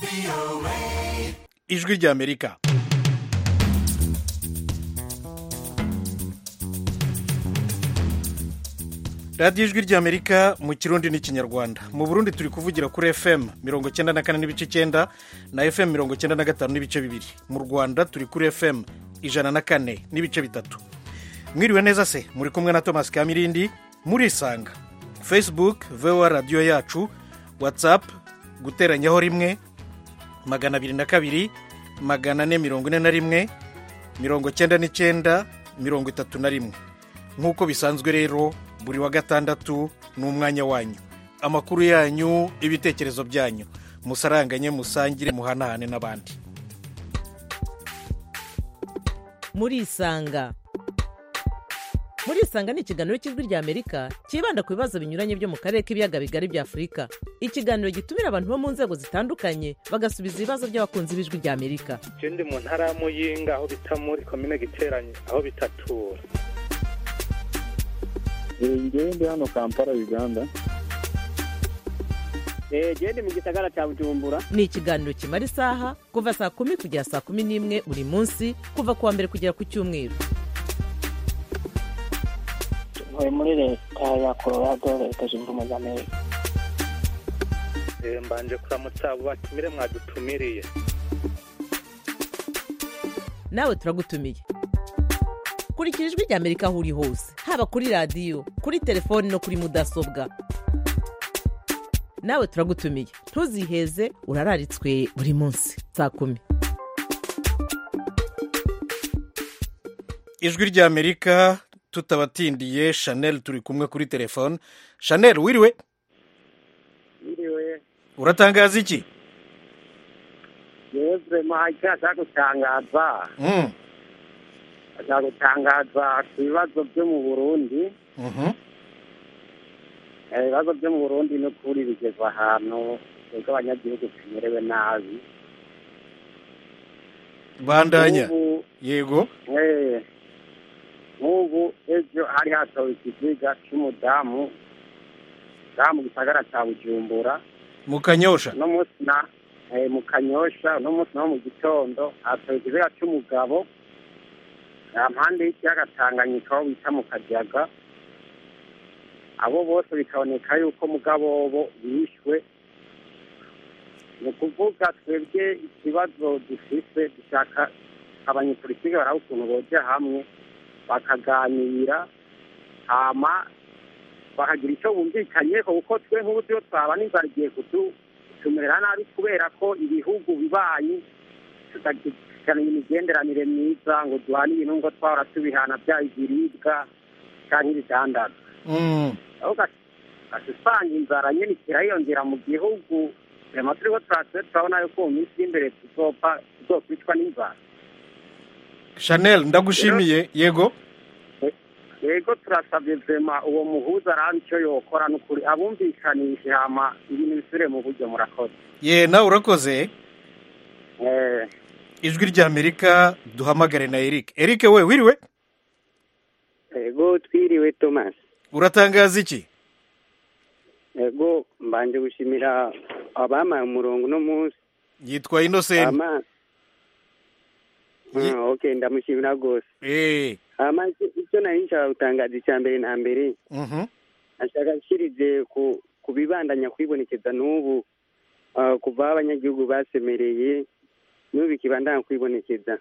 ijwi ry'Amerika. radiyo ijwi ry'Amerika mu kirundi n'ikinyarwanda. mu Burundi turi kuvugira kuri FM 94 n'ibice 9 na FM 95 n'ibice 2. mu Rwanda turi kuri FM 104 n'ibice 3. mwiriwe neza se, muri kumwe na Thomas Kamirindi. murisanga Facebook VOA radio yacu, WhatsApp guteranyaho rimwe 202 441 99 31. nk'uko bisanzwe rero buri wa gatandatu n'umwanya wanyu, amakuru yanyu, ibitekerezo byanyu, musaranganye, musangire, muhanahane n'abandi. murisanga ni ikiganiro cy'ijwi ry'Amerika kibanda ku bibazo binyuranye byo mu karere k'ibiyaga bigari bya Afurika. ikiganiro gitumira abantu bo mu nzego zitandukanye bagasubiza ibibazo by'abakunzi b'ijwi ry'Amerika. Je ndi mu ntara ya Muyinga, aho bita muri komine Giteranyi, aho bitatura. Ndi hano Kampala, Uganda. Ndi mu gisagara cya Bujumbura. Ni ikiganiro kimara isaha kuva saa 10 kugera saa 11 buri munsi, kuva kuwa mbere kugera ku cyumweru. Ntuye muri leta ya Colorado, leta zunze ubumwe za Amerika. Mbanje kuramutsa abo batumire mwadutumiriye. Nawe turagutumiye. kurikira ijwi ry'Amerika aho uri hose, haba kuri radiyo, kuri telefoni no kuri mudasobwa. nawe turagutumiye, ntuziheze, urararitswe buri munsi saa 10. ijwi ry'Amerika, tutabatindiye. Chanel turi kumwe kuri telefone. Chanel, wiriwe? Wiriwe. uratangaza iki? Yevre mahajya gutangaza. Azagutangaza ku bibazo byo mu Burundi. Ibibazo byo mu Burundi no kuri bigeze ahantu ubwo abanyagihugu tumerewe nabi. bandanya. Yego. Nk'ubu ejo hari hatowe ikiziga cy'umudamu mu gisagara cya Bujumbura, mu Kanyosha. no munsi mu Kanyosha, no munsi no mu gitondo hatowe ikiziga cy'umugabo mpande y'ikiyaga Tanganyika, aho bita mu Kajaga. abo bose bikaboneka yuko mugabo bo bishwe. ni ukuvuga twebwe ikibazo dufise, dushaka abanyepolitike baraba ukuntu boja hamwe bakaganira, hama bakagira icyo bumvikanyeho, kuko twe nk'ubu tuyo twaba n'inzara igiye kutumerera nabi, kubera ko ibihugu bibanyi tutagirana imigenderanire myiza ngo duhane ibintu ngo twahora tubihana, byaba ibiribwa cyangwa ibidandazwa. usanga inzara nyine ikirayongera mu gihugu. turiko turabona yuko mu minsi y'imbere tuzokwicwa n'inzara. Chanel, ndagushimiye. Yego. Yego, turasabye vema uwo muhuza arabe icyo yokora n'ukuri abumvikanishe, hama ibintu bisubire mu buryo. murakoze. nawe urakoze. ijwi ry'Amerika, duhamagare na Eric. Eric, we wiriwe? Yego, twiriwe Thomas. uratangaza iki? Yego, mbanje gushimira abamaye umurongo no munsi. Yitwa Innocent. Okay, ndamushimira rwose. Icyo nari nshaka gutangaza icya mbere na mbere, ashaka nshirize ku bibandanya kwibonekeza n'ubu, kuva abanyagihugu basemereye n'ubu bikibandanya kwibonekeza.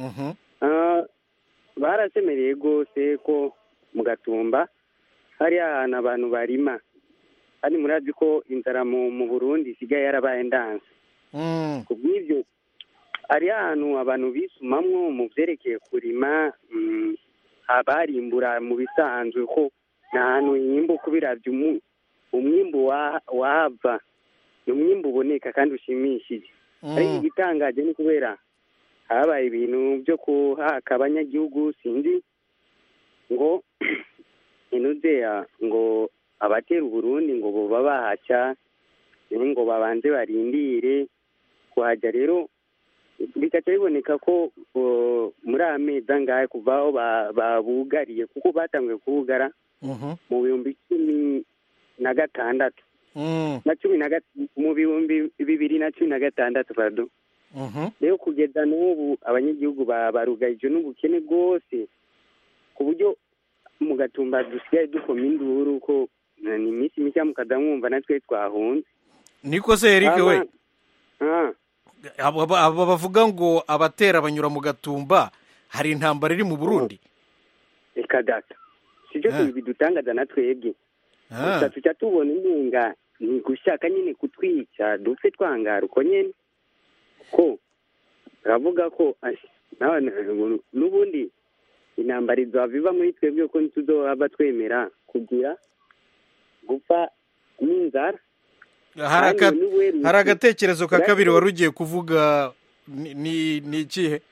Barasemereye rwose ko mu Gatumba hari ahantu abantu barima, kandi murazi ko inzara mu Burundi isigaye yarabaye ndanse. ku bw'ibyo hari ahantu abantu bisumamwo mu byerekeye kurima, abarimbura mu bisanzwe ko nta hantu yimba uko biravye umwimbu wahava, ni umwimbu uboneka kandi ushimishije. ariko igitangaje ni kubera habaye ibintu byo kuhaka abanyagihugu, sinzi ngo inuzeya ngo abatera Uburundi ngo boba bahaca, ngo babanze barindire kuhajya. rero bikaca biboneka ko muri amezi angahe kuva aho babugariye, kuko batanguye kuwugara mu 2016. mu bihumbi 2016 pardon. Rero kugeza n'ubu abanyagihugu barugarijwe n'ubukene bwose ku buryo mu Gatumba dusigaye dukoma induru ko ni iminsi mike mukadamwumva natwe twahunze. Niko se Eric we abo bavuga ngo abatera banyura mu Gatumba hari intambara iri mu Burundi. Reka data sibyo bidutangaza natwebwe gusa tuca tubona intunga ni gushaka nyine kutwica dupfe twangara uko nyene ko ravuga ko n'ubundi intambara izaviva muri twebwe ko ntituzohava twemera kugira gupfa n'inzara. Hari agatekerezo ka kabiri wari ugiye kuvuga ni ikihe?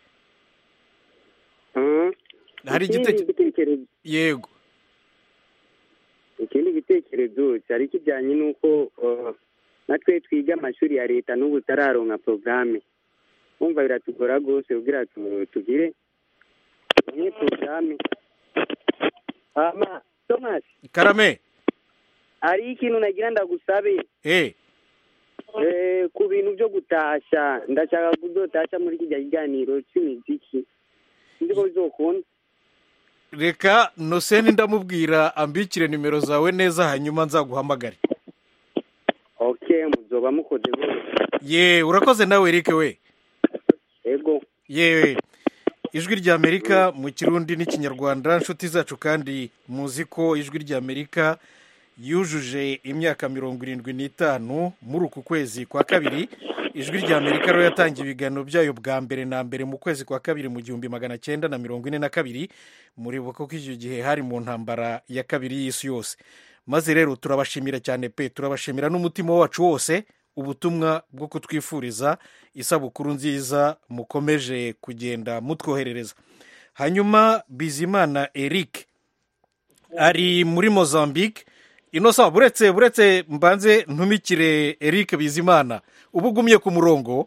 Hari igitekerezo yego. Ikindi gitekerezo cyari kijyanye n'uko natwe twiga amashuri ya leta n'ubu tararonka programme. Umva biratugora gose kugira tugire ni programme. Thomas Karame, ari ikintu nagira ndagusabe ku bintu byo gutasha ndashaka kuzotasha muri kijya kiganiro cy'imiziki ndiko bizokunda. Reka Noseni ndamubwira ambikire nimero zawe neza hanyuma nzaguhamagare. Okay, muzoba mukoze ye urakoze nawe Eric we. Ego ye ijwi rya Amerika mu Kirundi n'Ikinyarwanda. Nshuti zacu kandi muzi ko ijwi rya Amerika yujuje imyaka 75 muri uku kwezi kwa kabiri. Ijwi rya Amerika rero yatangiye ibiganiro byayo bwa mbere na mbere mu kwezi kwa kabiri mu 1942 muri buko k'icyo gihe hari mu ntambara ya kabiri y'isi yose. Maze rero turabashimira cyane pe, turabashimira n'umutima wacu wose ubutumwa bwo kutwifuriza isabukuru nziza mukomeje kugenda mutwoherereza. Hanyuma Bizimana Eric ari muri Mozambique. Inosa buretse mbanze ntumikire Eric Bizimana ubugumye ku murongo.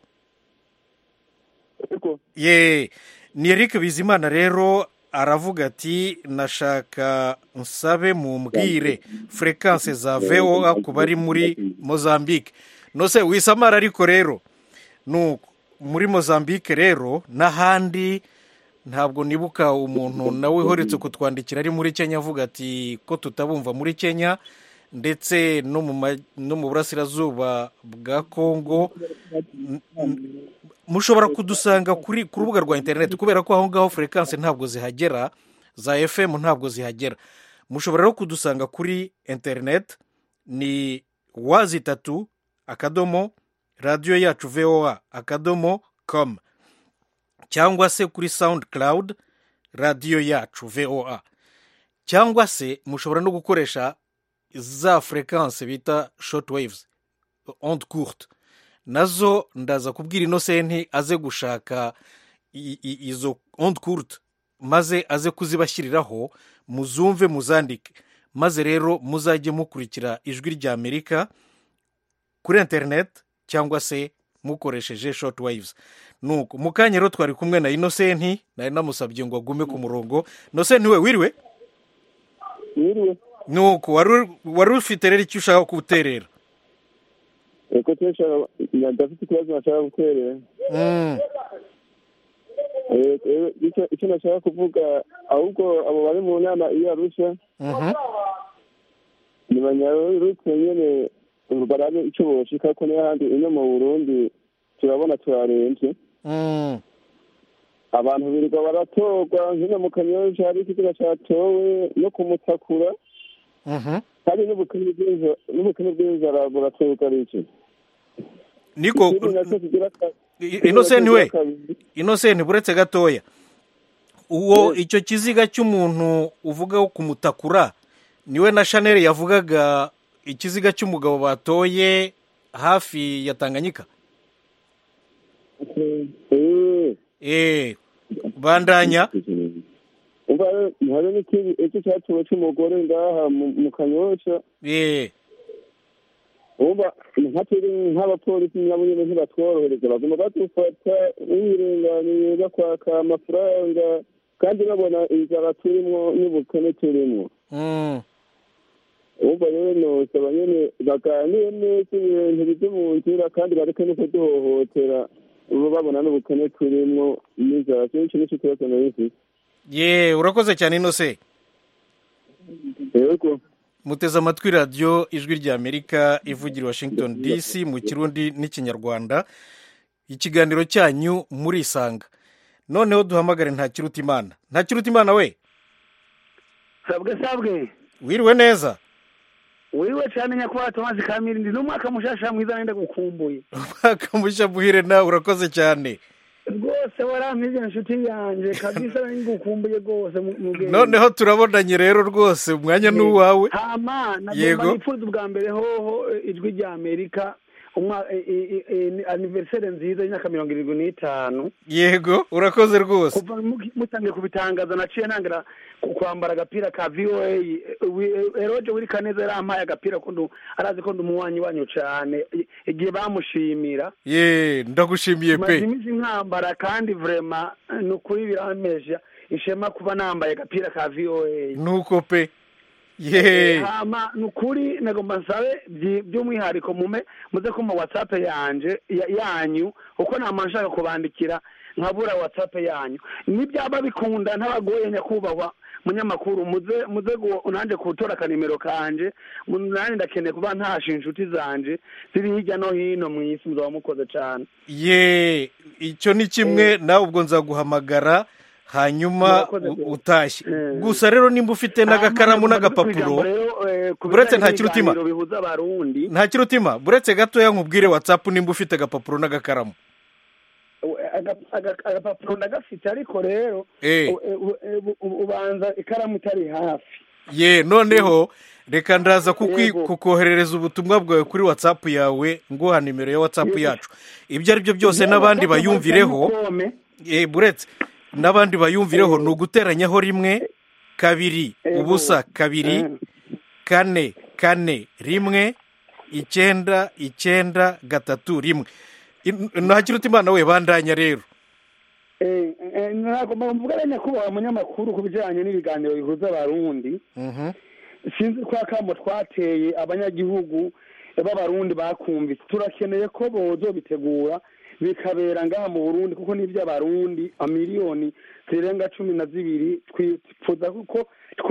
Ye ni Eric Bizimana rero aravuga ati nashaka nsabe mumbwire frequences za VOA ku bari muri Mozambique. Nose wisamara ariko rero nuko muri Mozambique rero n'ahandi ntabwo nibuka umuntu nawe horetse kutwandikira ari muri Kenya avuga ati ko tutabumva muri Kenya ndetse no mu burasirazuba bwa Kongo. Mushobora kudusanga ku rubuga rwa internet kubera ko aho ngaho frequences ntabwo zihagera za FM ntabwo zihagera. Mushobora rero kudusanga kuri internet ni wazitatu akadomo radio yacu voa.com cyangwa se kuri SoundCloud radio yacu VOA, cyangwa se mushobora no gukoresha za frequences bita shortwaves onde courte. Nazo ndaza kubwira Innocent aze gushaka izo onde courte maze aze kuzibashyiriraho muzumve muzandike, maze rero muzajye mukurikira ijwi rya Amerika kuri internet cyangwa se mukoresheje shortwaves. Nuko mukanya rero twari kumwe na Innocent nari namusabye ngo agume ku murongo. Innocent we wiriwe? Wiriwe. Nuko wari ufite rero icyo ushaka kuterera? Eko tesha ndafite ikibazo nashaka guterera. Icyo nashaka kuvuga ahubwo abo bari mu nama iyo Arusha ni banyarutse nyene barabe icyo boshika ko n'ahandi ino mu Burundi turabona turarenze. Abantu birirwa baratorwa nkino mu Kanyosha hari ikigira cyatowe no kumutakura. Hari n'ubukene bw'inzara buratorwa iki. Niko Innocent we Innocent buretse gatoya uwo icyo kiziga cy'umuntu uvuga ko kumutakura niwe na Chanel yavugaga ikiziga cy'umugabo batoye hafi ya Tanganyika. Bandanya hari n'ikindi icyo cyatowe cy'umugore ngaha mu Kanyosha. Uba nk'abapolisi nabo nyine ntibatworohereza baguma badufata wirenganiye bakwaka amafaranga kandi babona inzara turimo n'ubukene turimo. ubu rero nosaba nyene baganire neza ibintu bije mu nzira kandi bareke no kuduhohotera ubu babona n'ubukene turimwo n'inzara kenshi n'icyo kibazo nabifise. ye urakoze cyane Innocent. Yego. muteze amatwi radiyo ijwi ry'Amerika ivugira Washington DC mu kirundi n'ikinyarwanda, ikiganiro cyanyu murisanga. noneho duhamagare Ntakirutimana. Ntakirutimana we, sabwe wiriwe neza? wiriwe cyane nyakubahwa Thomas Kamirindi, n'umwaka mushasha mwiza nenda gukumbuye. umwaka mushya muhire nawe, urakoze cyane rwose warampije inshuti yanjye kabisa, nari ngukumbuye rwose noneho turabonanye rero rwose, umwanya ni uwawe. hama nagomba nipfuza ubwa mbere hoho ijwi ry'Amerika anniversaire nziza y'imyaka 75. Yego, urakoze rwose. kuva mutangiye kubitangaza naciye ntangira kwambara agapira ka VOA. Eroje wiri Kaneza yarampaye agapira ko arazi ko ndumuwanyi wanyu cyane igihe bamushimira. Ndagushimiye pe. Mazimizi nkambara kandi vraiment nukuri birameje ishema kuba nambaye agapira ka VOA. Nuko pe. Hama nukuri nagomba nsabe by'umwihariko muze ko mu WhatsApp yanyu uko namanshaka kubandikira nkabura WhatsApp yanyu, nibyaba bikunda ntabagoye nyakubahwa munyamakuru muze unanje kutora kanimero kanje, nani ndakeneye kuba ntasha inshuti zanje ziri hirya no hino mu isi, muzaba mukoze cyane. Icyo ni kimwe, nawe ubwo nzaguhamagara hanyuma utashye. Gusa rero nimba ufite n'agakaramu n'agapapuro, buretse Ntakirutima, buretse gatoya nkubwire WhatsApp nimba ufite agapapuro n'agakaramu. agapapuro ndagafite ariko rero ubanza ikaramu itari hafi. Noneho reka ndaza kukoherereza ubutumwa bwawe kuri WhatsApp yawe, nguha nimero ya WhatsApp yacu. Ibyo ari byo byose n'abandi bayumvireho, buretse n'abandi bayumvireho, ni uguteranyaho 1 2 ubusa 2 4 4 1 9 9 3 1. Ntakirutimana we, bandanya rero. Nagomba mvugana nyakubahwa munyamakuru ku bijyanye n'ibiganiro bihuza abarundi. Sinzi ko akamo twateye abanyagihugu b'abarundi bakumvise, turakeneye ko bozo bitegura bikabera ngaha mu Burundi, kuko n'ibyo abarundi amiliyoni zirenga 12 twifuza kuko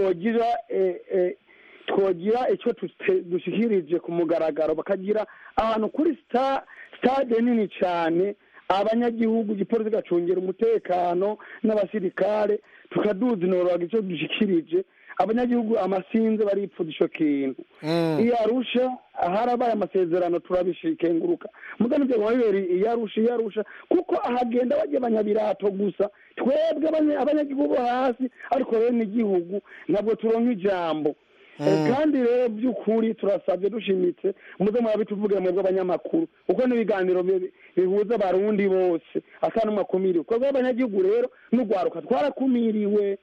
twogira icyo dushikirije ku mugaragaro, bakagira ahantu kuri stade nini cyane abanyagihugu, igipolisi gacungera umutekano n'abasirikare, tukaduza inoroga icyo dushikirije abanyagihugu. Amasinze baripfuza ico kintu. Iyo Arusha harabaye amasezerano turabishikenguruka, mugani byo wabiri iyo Arusha kuko ahagenda baje abanyabirato gusa, twebwe abanyagihugu hasi ariko rero n'igihugu ntabwo turonka ijambo. Kandi rero by'ukuri turasabye dushimitse muze mwabituvuge mu bw'abanyamakuru, kuko n'ibiganiro bihuza abarundi bose atanu makumiriwe, kuko abanyagihugu rero n'ugwaruka twarakumiriwe.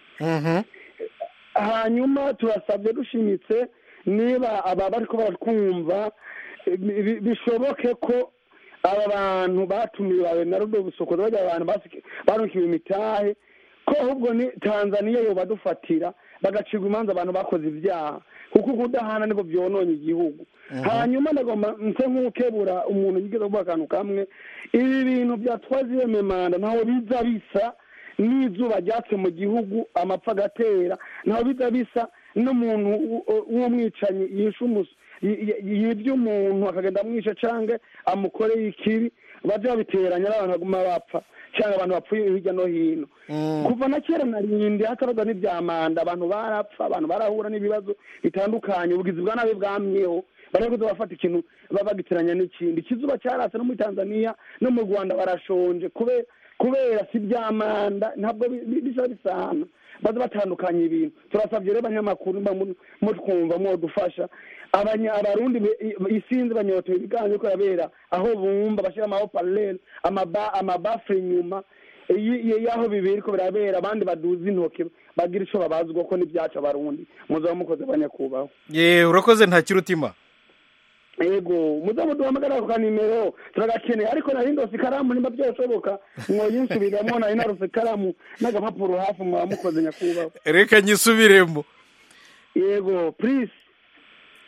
Hanyuma turasabye dushimitse niba aba bariko baratwumva bishoboke ko aba bantu batumiwe na Rudo Busokozo bajya abantu barukiwe imitahe, ko ahubwo ni Tanzania yo badufatira bagacirwa imanza abantu bakoze ibyaha, kuko kudahana niko byononye igihugu. Hanyuma ndagomba nse nk'ukebura umuntu yigeze kuvuga akantu kamwe, ibi bintu byatwaziye memanda ntaho biza bisa n'izuba ryatse mu gihugu, amapfa agatera, ntaho biza bisa n'umuntu w'umwicanyi yibye umuntu akagenda amwisha canke amukoreye ikibi, baje babiteranya n'abantu baguma bapfa cyangwa abantu bapfuye hirya no hino. Kuva na kera narindi hataraza n'ibyamanda, abantu barapfa, abantu barahura n'ibibazo bitandukanye, ubugizi bwa nabi bwamyeho, barakuze bafata ikintu babagitiranya n'ikindi. Ikizuba cyarase no muri Tanzania no mu Rwanda barashonje kubera si byamanda, ntabwo bisa bisana, baza batandukanye ibintu. Turasabye rero abanyamakuru mutwumva dufasha abarundi isinzi banyotoye ibiganiro ko yabera aho bumva bashira amaho parallel amabafre inyuma yaho bibiri ko birabera, abandi baduza intoke bagira ico babazwa ko n'ibyaca abarundi. Muzo mukoze abanyakubaho. Urakoze Ntakirutima. Yego, muzo duhamagara ku nimero turagakeneye, ariko nari ndose ikaramu nimba byoshoboka mwoyinsubiramo, nari narose ikaramu n'agapapuro hafi mwamukoze nyakubaho. Reka nyisubiremo. Yego, please.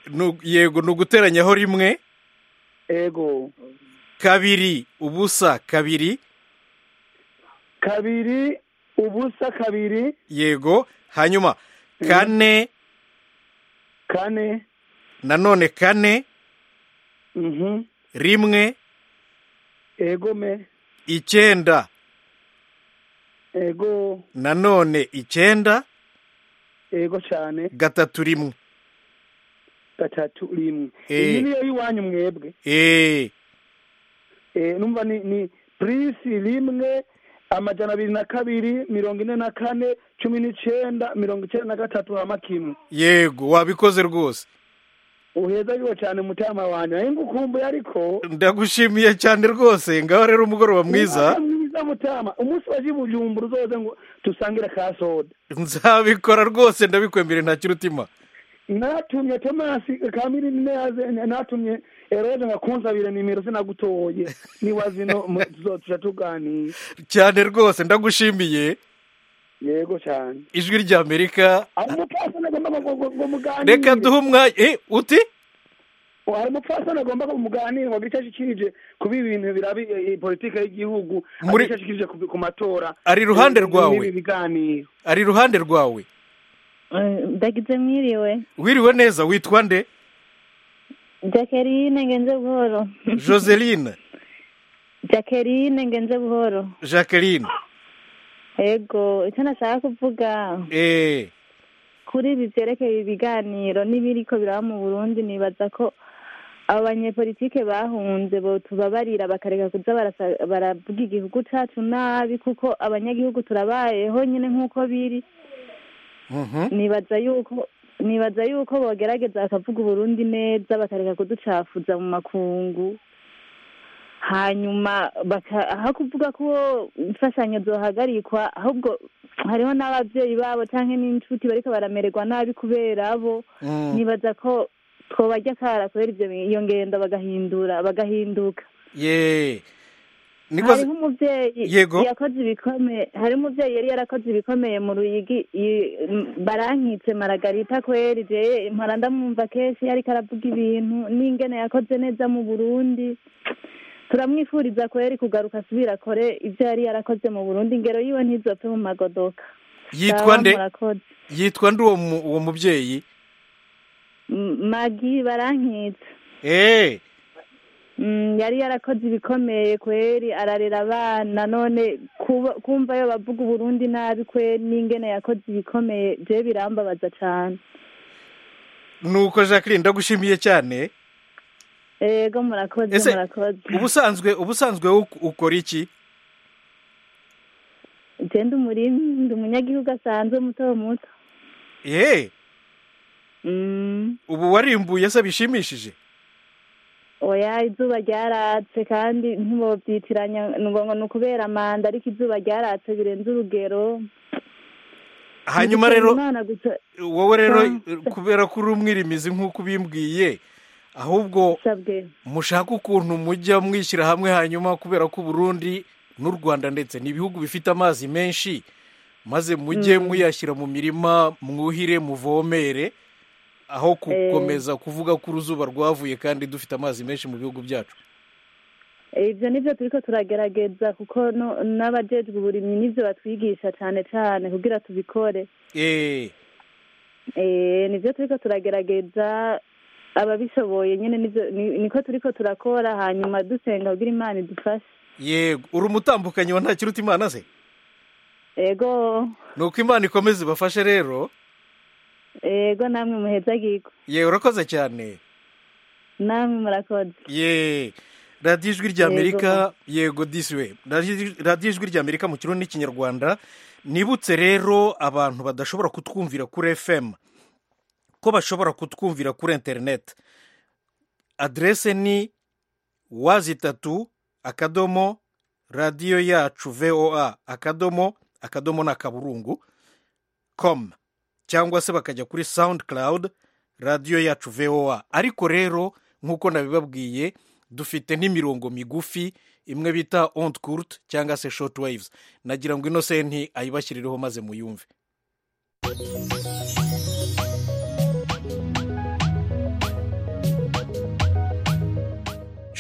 yego ni uguteranyaho rimwe. ego. Kabiri ubusa kabiri. Kabiri ubusa kabiri. Yego. Hanyuma kane. Kane. Nanone kane. Rimwe. Ego me. Icyenda. Ego. Nanone icyenda. Ego cyane. Gatatu rimwe. Gatatu rimwe. Iyi niyo yiwanyu mwebwe. Numva ni prisi rimwe 242 44 19 93 hama kimwe. Yego wabikoze rwose. Uheza yiwe cyane mutama wanyu. Ahinga ukumbuye ariko. Ndagushimiye cyane rwose. Ngaho rero umugoroba mwiza. Mwiza mutama. Umunsi waje Bujumbura uzoze ngo tusangira ka soda. Nzabikora rwose ndabikwembere nta kirutima. Natumye Thomas Kamiri neze natumye Erode ngakunzabire nimero sinagutoye niwazino tuzaganira cyane rwose ndagushimiye. Yego cyane. Ijwi rya Amerika. Umupfasoni agomba muganira. Reka duhe umwanya. Uti? Hari umupfasoni agomba muganira ngo gicashikirije kuba ibintu birabi politika y'igihugu agicashikirije ku matora. Ari ruhande rwawe. Ari ruhande rwawe. Ndagize mwiriwe. Wiriwe neza witwa nde? Jacqueline ngenze buhoro. Joseline. Jacqueline ngenze buhoro. Jacqueline. Ego, icyo nashaka kuvuga. Kuri ibi byerekeye ibiganiro n'ibiriko biraba mu Burundi nibaza ko abo banyepolitike bahunze bo tubabarira bakareka kuza baravuga igihugu cyacu nabi kuko abanyagihugu turabayeho nyine nk'uko biri. Nibaza yuko bogerageza bakavuga Burundi neza bakareka kuducafuza mu makungu. Hanyuma aho kuvuga ko imfashanyo zohagarikwa ahubwo hariho n'ababyeyi babo cyangwa n'inshuti bariko baramererwa nabi kubera abo. Nibaza ko twobajya kara kubera iyo ngendo bagahinduka. Hariho umubyeyi yakoze ibikomeye. Hari umubyeyi yari yarakoze ibikomeye mu Ruyigi barankitse Margarita kweri je mpora ndamwumva kenshi yariko aravuga ibintu n'ingene yakoze neza mu Burundi. Turamwifuriza kweri kugaruka asubira kore ivyo yari yarakoze mu Burundi ingero yiwe ntizopfe mu magodoka. Yitwa nde? Yitwa nde uwo mubyeyi? Magi barankitse. Yari yarakoze ibikomeye kweri ararera abana none kumva yo bavuga Burundi nabi kweri n'ingene yakoze ibikomeye je birambabaza cyane. Nuko Jacqueline ndagushimiye cyane. Ego murakoze. Ubusanzwe ukora iki? Genda ndi umunyagihugu asanzwe muto. Ubu warimbuye se bishimishije? Oya izuba ryaratse kandi ntibobyitiranya ngo nukubera amanda ariko izuba ryaratse birenze urugero. Hanyuma rero wowe rero kubera ko uri umwirimizi nk'uko ubimbwiye ahubwo mushaka ukuntu mujya mwishyira hamwe hanyuma kubera ko Burundi n'u Rwanda ndetse n'ibihugu bifite amazi menshi maze mujye muyashyira mu mirima mwuhire muvomere aho gukomeza kuvuga ko uruzuba rwavuye kandi dufite amazi menshi mu bihugu byacu. Ibyo nibyo turiko turagerageza kuko n'abajejwe uburimyi nivyo batwigisha cyane cyane kugira tubikore. Nivyo turiko turagerageza ababishoboye nyene niko turiko turakora hanyuma dusenga kugira Imana idufashe. Yego uri umutambukanyi wa ntakiruta Imana se? Ego. Nuko Imana ikomeze bafashe rero. Ego namwe muhezagirwa. Urakoze cyane. Namwe murakoze. radiyo ijwi ry'Amerika yego disiwe radiyo ijwi ry'Amerika mu kirundi n'ikinyarwanda. Nibutse rero abantu badashobora kutwumvira kuri FM ko bashobora kutwumvira kuri internet. Adrese ni wazitatu akadomo radiyo yacu VOA akadomo na kaburungu com cyangwa se bakajya kuri SoundCloud radiyo yacu VOA. Ariko rero nk'uko nabibabwiye dufite n'imirongo migufi imwe bita onde courte cyangwa se short waves. Nagira ngo Innocent ayibashyirireho maze muyumve.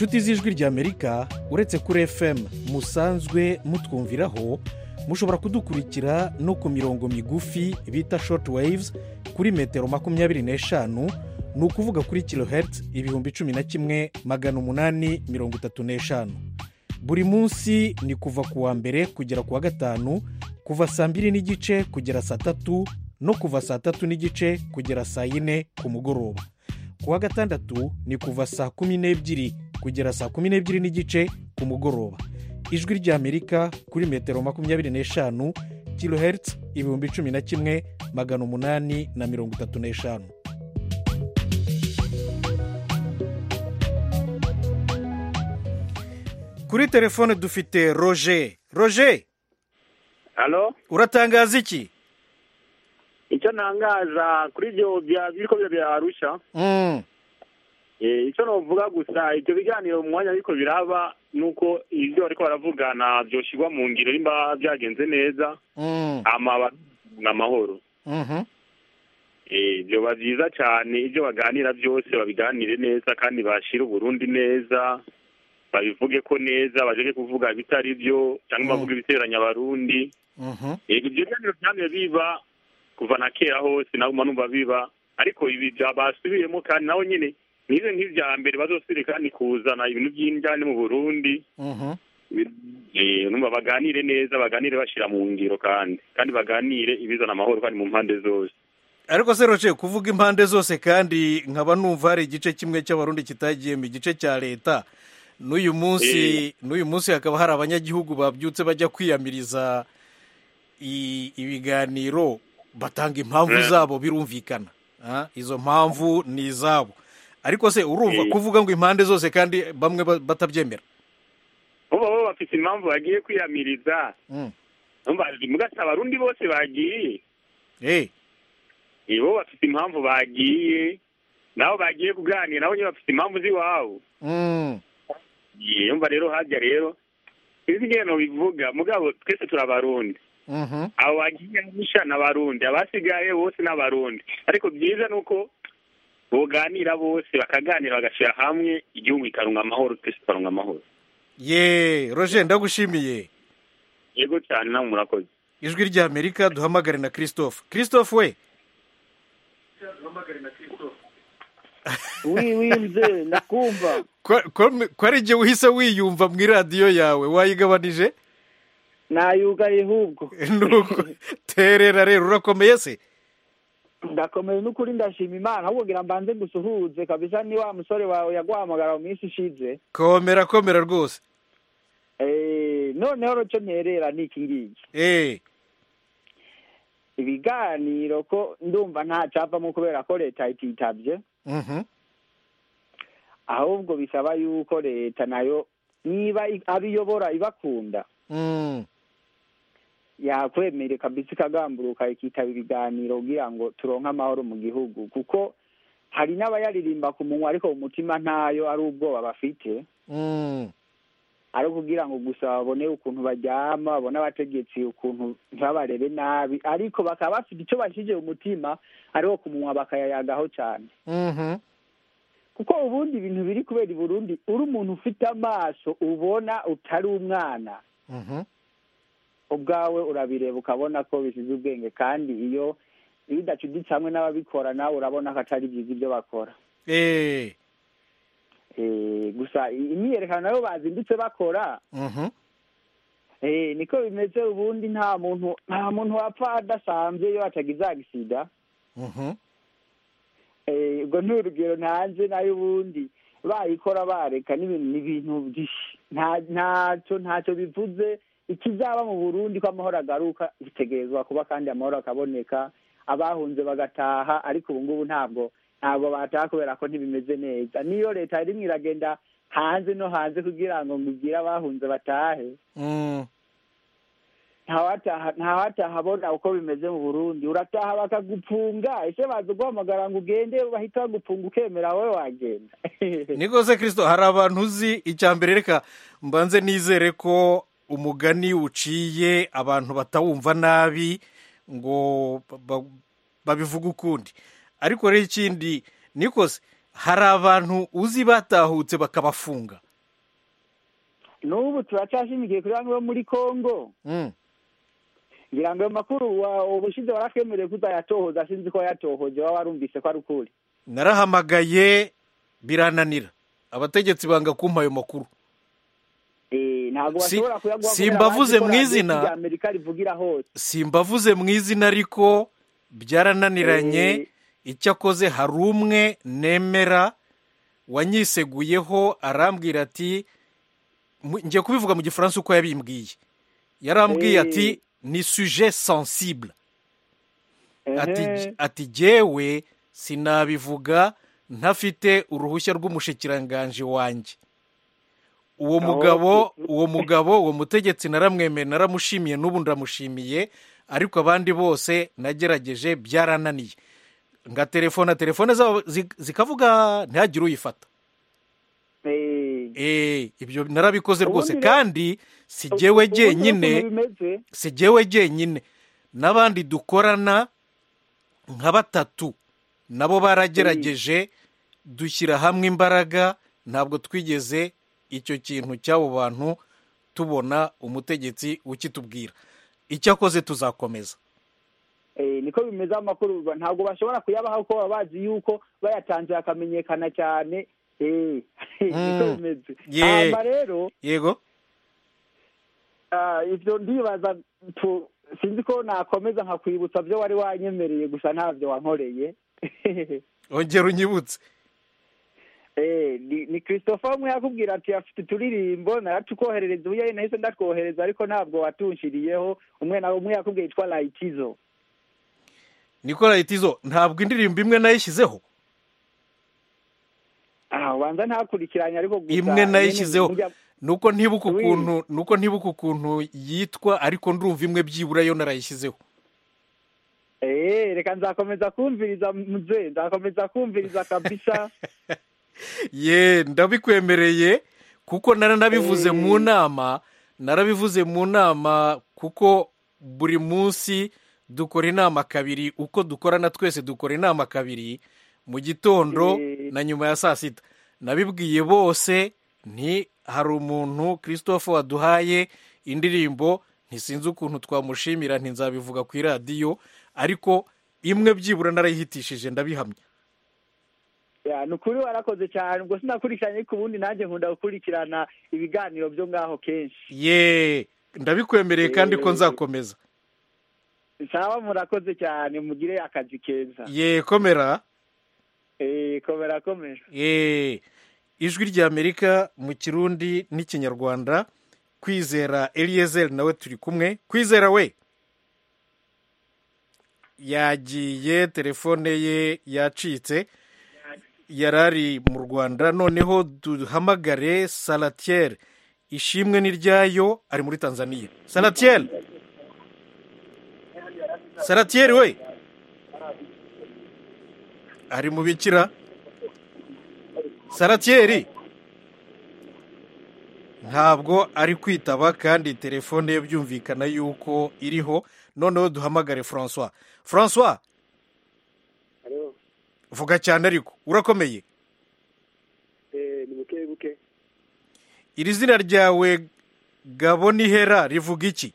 inshuti z'ijwi ry'amerika uretse kuri fm musanzwe mutwumviraho, mushobora kudukurikira no ku mirongo migufi bita short waves kuri metero 25, ni ukuvuga kuri kilohertz 11,835. buri munsi ni kuva ku wa mbere kugera ku wa gatanu, kuva saa 2:30 kugera saa 3 no kuva saa 3:30 kugera saa 4 ku mugoroba. ku wa gatandatu ni kuva saa 12 kugera saa 12:30 ku mugoroba. ijwi ry'amerika kuri metero 25, kilohertz 11,835. kuri telefone dufite roger. halo, uratangaza iki? icyo ntangaza kuri ibyo biriko birarusha icyo novuga gusa ibyo biganiro mu mwanya ariko biraba nuko ibyo bariko baravugana byoshirwa mu ngiro nimba byagenze neza amahoro. Byoba byiza cyane ibyo baganira byose babiganire neza kandi bashire Burundi neza, babivuge ko neza, baje kuvuga bitari byo cyangwa bavuga ibiteranya abarundi. Ibyo biganiro cyane biba kuva na kera hose nabo numva biba, ariko ibi byabasubiyemo kandi naho nyine nize nk'ibya mbere bazosubira kandi kuzana ibintu by'injyane mu Burundi. Numva baganire neza, baganire bashira mu ngiro kandi baganire ibizana amahoro kandi mu mpande zose. ariko se Roger, kuvuga impande zose kandi nkaba numva hari igice kimwe cy'abarundi kitagiye mu gice cya leta. n'uyu munsi hakaba hari abanyagihugu babyutse bajya kwiyamiriza ibiganiro, batanga impamvu zabo, birumvikana. Izo mpamvu ni izabo, ariko se urumva kuvuga ngo impande zose kandi bamwe batabyemera? bo bafite impamvu bagiye kwiyamiriza. Mugasa abarundi bose bagiye bo bafite impamvu bagiye, nabo bagiye kuganira, nabo nyine bafite impamvu z'iwabo. Yumva rero hajya rero izi ngeno bivuga mugabo twese turabarundi. Abo bagiye gushana abarundi, abasigaye bose n'abarundi, ariko byiza nuko boganira bose bakaganira bagashira hamwe, igihugu ikarunga amahoro, twese tukarunga amahoro. Roger, ndagushimiye. Yego cyane, namwe murakoze. ijwi ry'Amerika duhamagare na Christophe we. wimze nakumva ko ari igihe uhise wiyumva mu iradiyo yawe, wayigabanije? nayugaye ahubwo. nuko terera rero, urakomeye se? ndakomeye n'ukuri, ndashima Imana, ahubwo ngira mbanze gusuhuze kabisa ni wa musore wawe yaguhamagara mu minsi ishize. komera rwose. noneho roco nterera ni iki ngiki. ibiganiro ko ndumva nta capamo kubera ko leta ititabye. ahubwo bisaba yuko leta nayo niba abiyobora ibakunda yakwemere kabisa ikagamburuka ikitaba ibiganiro kugira ngo turonke amahoro mu gihugu, kuko hari n'abayaririmba ku munwa ariko umutima ntayo, ari ubwoba bafite. ari kugira ngo gusa babone ukuntu baryama, babone abategetsi ukuntu ntibabarebe nabi, ariko bakaba bafite icyo bashije umutima, ariho ku munwa bakayayagaho cyane. kuko ubundi ibintu biri kubera i Burundi, uri umuntu ufite amaso ubona utari umwana, ubwawe urabireba ukabona ko bisize ubwenge, kandi iyo bidacuditse hamwe n'ababikora nawe urabona ko atari byiza ibyo bakora. gusa imyiyerekano nayo bazindutse bakora. niko bimeze ubundi, nta muntu wapfa adasanzwe iyo atagize agisida. ubwo ni urugero ntanze, nayo ubundi bayikora bareka n'ibintu ntacyo bivuze. ikizaba mu Burundi ko amahoro agaruka bitegerezwa kuba, kandi amahoro akaboneka, abahunze bagataha, ariko ubu ngubu ntabwo bataha kubera ko ntibimeze neza. niyo leta irimwo iragenda hanze no hanze kugira ngo ngugire abahunze batahe, ntawataha abona uko bimeze mu Burundi. urataha bakagupfunga, ese baza guhamagara ngo ugende, bahita bagupfunga ukemera wowe wagenda. niko se Kristo, hari abantu uzi, icya mbere reka mbanze nizere ko umugani uciye abantu batawumva nabi ngo babivuga ukundi. ariko rero ikindi niko se, hari abantu uzi batahutse bakabafunga, n'ubu turacyashimikiye kuri bamwe bo muri Kongo ngira ngo ayo makuru ubushize waratwemereye kutayatohoza sinzi ko yatohoje waba warumvise ko ari ukuri. narahamagaye birananira abategetsi banga kumpa ayo makuru. Ntabwo bashobora kuyaguha simbavuze mu izina Amerika rivugira hose. Simbavuze mu izina ariko byarananiranye. Icyakoze hari umwe nemera wanyiseguyeho arambwira ati ngiye kubivuga mu gifaransa uko yabimbwiye. Yarambwiye ati ni sujet sensible. Ati jewe sinabivuga ntafite uruhushya rw'umushikiranganje wanjye. Uwo mugabo uwo mutegetsi naramwemeye naramushimiye n'ubu ndamushimiye, ariko abandi bose nagerageje byarananiye. Nga telefone zabo zikavuga ntihagire uyifata. Ibyo narabikoze rwose kandi si jyewe jyenyine n'abandi dukorana nka batatu nabo baragerageje dushyira hamwe imbaraga, ntabwo twigeze icyo kintu cy'abo bantu tubona umutegetsi ukitubwira. Icyakoze tuzakomeza. Niko bimeze amakuru ntabwo bashobora kuyabaha kuko baba bazi yuko bayatanze akamenyekana cyane. Niko bimeze. Hanyuma rero yego ibyo ndibaza sinzi ko nakomeza nkakwibutsa byo wari wanyemereye gusa ntabyo wankoreye. Ongera unyibutse. Ni Christopher umwe yakubwira ati afite turirimbo naratukoherereza ubu yari nahise ndatwohereza ariko ntabwo watunshiriyeho. Umwe yakubwiye yitwa Laitizo. Niko Laitizo ntabwo indirimbo imwe nayishyizeho. Ubanza ntakurikiranye ariko gusa imwe nayishyizeho nuko ntibuka ukuntu yitwa, ariko ndumva imwe byibura yo narayishyizeho. Reka nzakomeza kumviriza muzee, nzakomeza kumviriza kabisa. Ndabikwemereye kuko narabivuze mu nama kuko buri munsi dukora inama kabiri, uko dukorana twese dukora inama kabiri, mu gitondo na nyuma ya saa sita. Nabibwiye bose nti hari umuntu Christophe waduhaye indirimbo, ntisinzi ukuntu twamushimira, ntinzabivuga ku iradiyo, ariko imwe byibura narayihitishije ndabihamya. Ni ukuri warakoze cyane, ubwo sinakurikiranye ku bundi nanjye nkunda gukurikirana ibiganiro byo ngaho kenshi. Ndabikwemereye kandi ko nzakomeza. Sawa, murakoze cyane, mugire akazi keza. Komera. Komera. Ijwi rya Amerika mu Kirundi n'Ikinyarwanda. Kwizera Eliezer nawe turi kumwe. Kwizera we yagiye, telefone ye yacitse, yarari mu Rwanda. Noneho duhamagare Salatiel Ishimwe n'iryayo, ari muri Tanzania. Salatiel we ari mu bikira. Salatiel ntabwo ari kwitaba kandi telefone ye byumvikana yuko iriho. Noneho duhamagare François. Vuga cyane ariko urakomeye. Ni buke. Iri zina ryawe Gabonihera rivuga iki?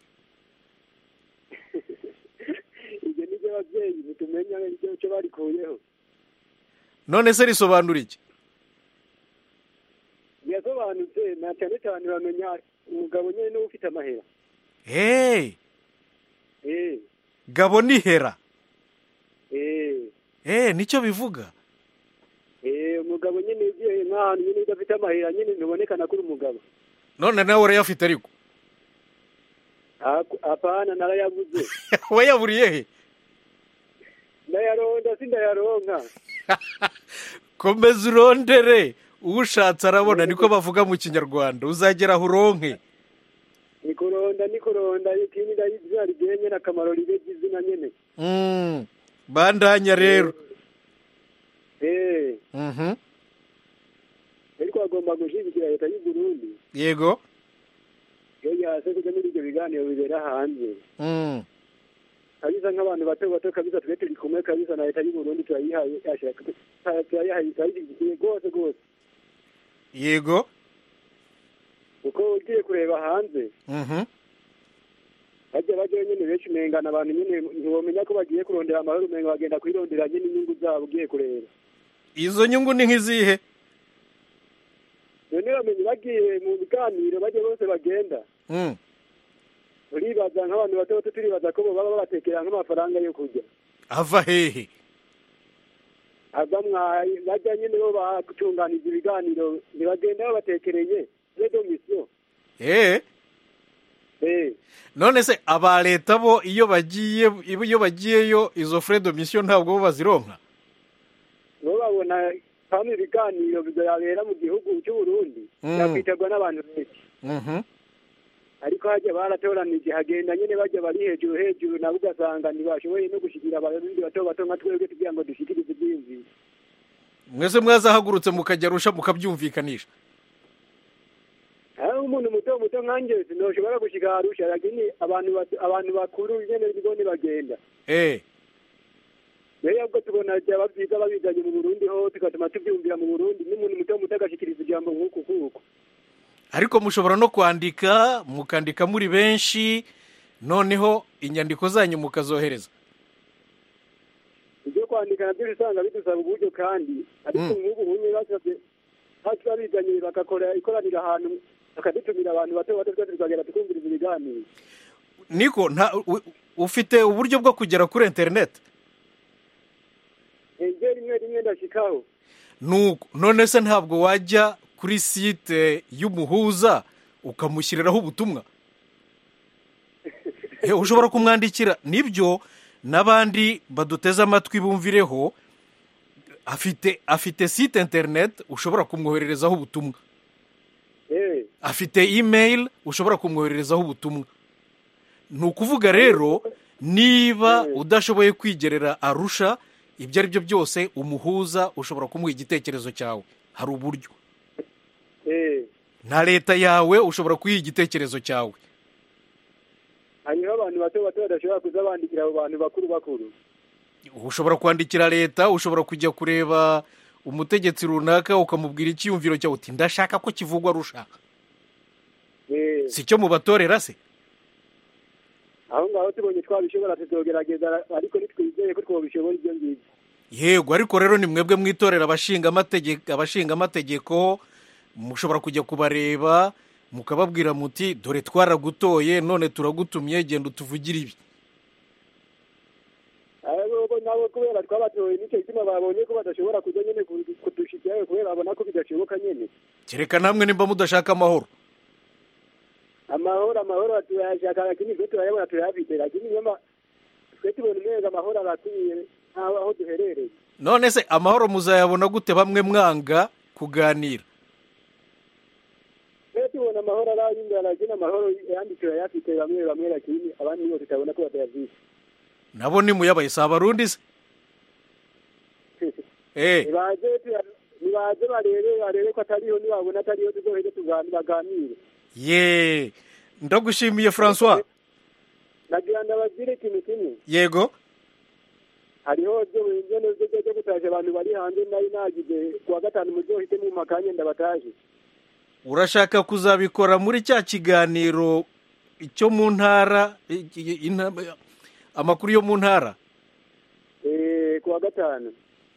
Ibyo ni byo ababyeyi mutumenya icyo barikuyeho. None se risobanura iki? Yasobanutse na cyane cyane bamenya umugabo nyine n'uwo ufite amahera. Gabonihera. Nicyo bivuga. Umugabo nyine ugiye nk'ahantu nyine udafite amahera nyine ntubonekana kuri umugabo. None nawe urayafite ariko? Apana, narayabuze. Wayaburiye he? Ndayaronda sindayaronka. Komeza urondere, ushatse arabona, niko bavuga mu Kinyarwanda. Uzagera aho uronke. Nikuronda ikindi ndayizina rigenye n'akamaro ribeje izina nyene. Bandanya rero. Ariko agomba gushigikira leta y'u Burundi. Yego. Yase kujya muri ibyo biganiro bibera hanze. Kabisa nk'abantu bato kabisa twe turi kumwe kabisa na leta y'u Burundi turayihaye rwose. Yego. kuko ugiye kureba hanze bajya nyine benshi umengana abantu nyine ntibomenya ko bagiye kurondera amahoro, umenga bagenda kwirondera nyine inyungu zabo ugiye kureba. Izo nyungu ni nk'izihe? none bamenye bagiye mu biganiro bajya bose bagenda uribaza nk'abantu bato bato turibaza ko baba babatekera nk'amafaranga yo kurya. Ava hehe? ava mwayi bajya nyine bo batunganije ibiganiro ntibagenda babatekereye redo misiyo. None se aba leta bo iyo bagiyeyo izo frais de mission ntabwo bo bazironka? Bo babona kandi ibiganiro bizabera mu gihugu cy'u Burundi yakwitabwa n'abantu benshi. Ariko hajya baratoranije hagenda nyine bajya bari hejuru nabo ugasanga ntibashoboye no gushikira abarundi bato bato nka twebwe kugira ngo dushikirize ibyiyumviro. Mwese mwazahagurutse mukajya rusha mukabyumvikanisha? Umuntu muto nkanjye sinoshobora gushika Arusha, lakini abantu bakuru nyene bigone bagenda. Rero ubwo tubona byaba byiza babizanye mu Burundi ho tugatuma tubyumvira mu Burundi, n'umuntu muto agashikiriza ijambo nk'uko. Ariko mushobora no mukandika muri benshi, noneho inyandiko zanyu mukazohereza. Ibyo kwandika nabyo usanga bidusaba uburyo kandi ariko nk'ubu bunye basabye bazanye bagakora ikoranira ahantu bakadutumira abantu bato bato tukagera tukumviriza ibiganiro. Niko ufite uburyo bwo kugera kuri internet? Rimwe ndashikaho. Nuko none se ntabwo wajya kuri site y'umuhuza ukamushyiriraho ubutumwa? Ushobora kumwandikira nibyo n'abandi baduteze amatwi bumvireho, afite site internet ushobora kumwohererezaho ubutumwa. Afite email ushobora kumwohererezaho ubutumwa. Ni ukuvuga rero niba udashoboye kwigerera Arusha, ibyo ari byo byose umuhuza ushobora kumuha igitekerezo cyawe, hari uburyo. Na leta yawe ushobora kuyiha igitekerezo cyawe. Hanyuma abantu bato bato badashobora kuza bandikira abo bantu bakuru. Ushobora kwandikira leta, ushobora kujya kureba umutegetsi runaka ukamubwira icyiyumviro cyawe uti ndashaka ko kivugwa Arusha. Si cyo mubatorera se? Aho ngaho tubonye twabishobora tuzogerageza, ariko nitwizeye ko twobishobora ibyo ngibyo. Yego, ariko rero ni mwebwe mwitorera abashinga amategeko, mushobora kujya kubareba mukababwira muti dore twaragutoye none turagutumye genda utuvugire ibi. Nabo kubera twabatoye nicyo gituma babonye ko badashobora kujya nyine kudushikirayo kubera babona ko bidashoboka nyine. Kereka namwe nimba mudashaka amahoro. Amahoro tuyashaka, lakini twe turayabona tuyafite, lakini nyuma twe tubona neza amahoro arakwiye aho duherereye. None se amahoro muzayabona gute bamwe mwanga kuganira? Twe tubona amahoro arayinda, lakini amahoro yandi turayafite bamwe, lakini abandi bo tutabona ko batayafite. Nabo ni muyabaye si Abarundi se? Nibaze barebe ko atariho, nibabona atariho tuzoheze baganire. Ndagushimiye François. Nagira ndababwire ikintu kimwe. Yego. Hariho byo gutaje abantu bari hanze nari nagize kuwa gatanu muzohite mu makanye ndabataje. Urashaka kuzabikora muri cya kiganiro icyo mu ntara, amakuru yo mu ntara? Kuwa gatanu.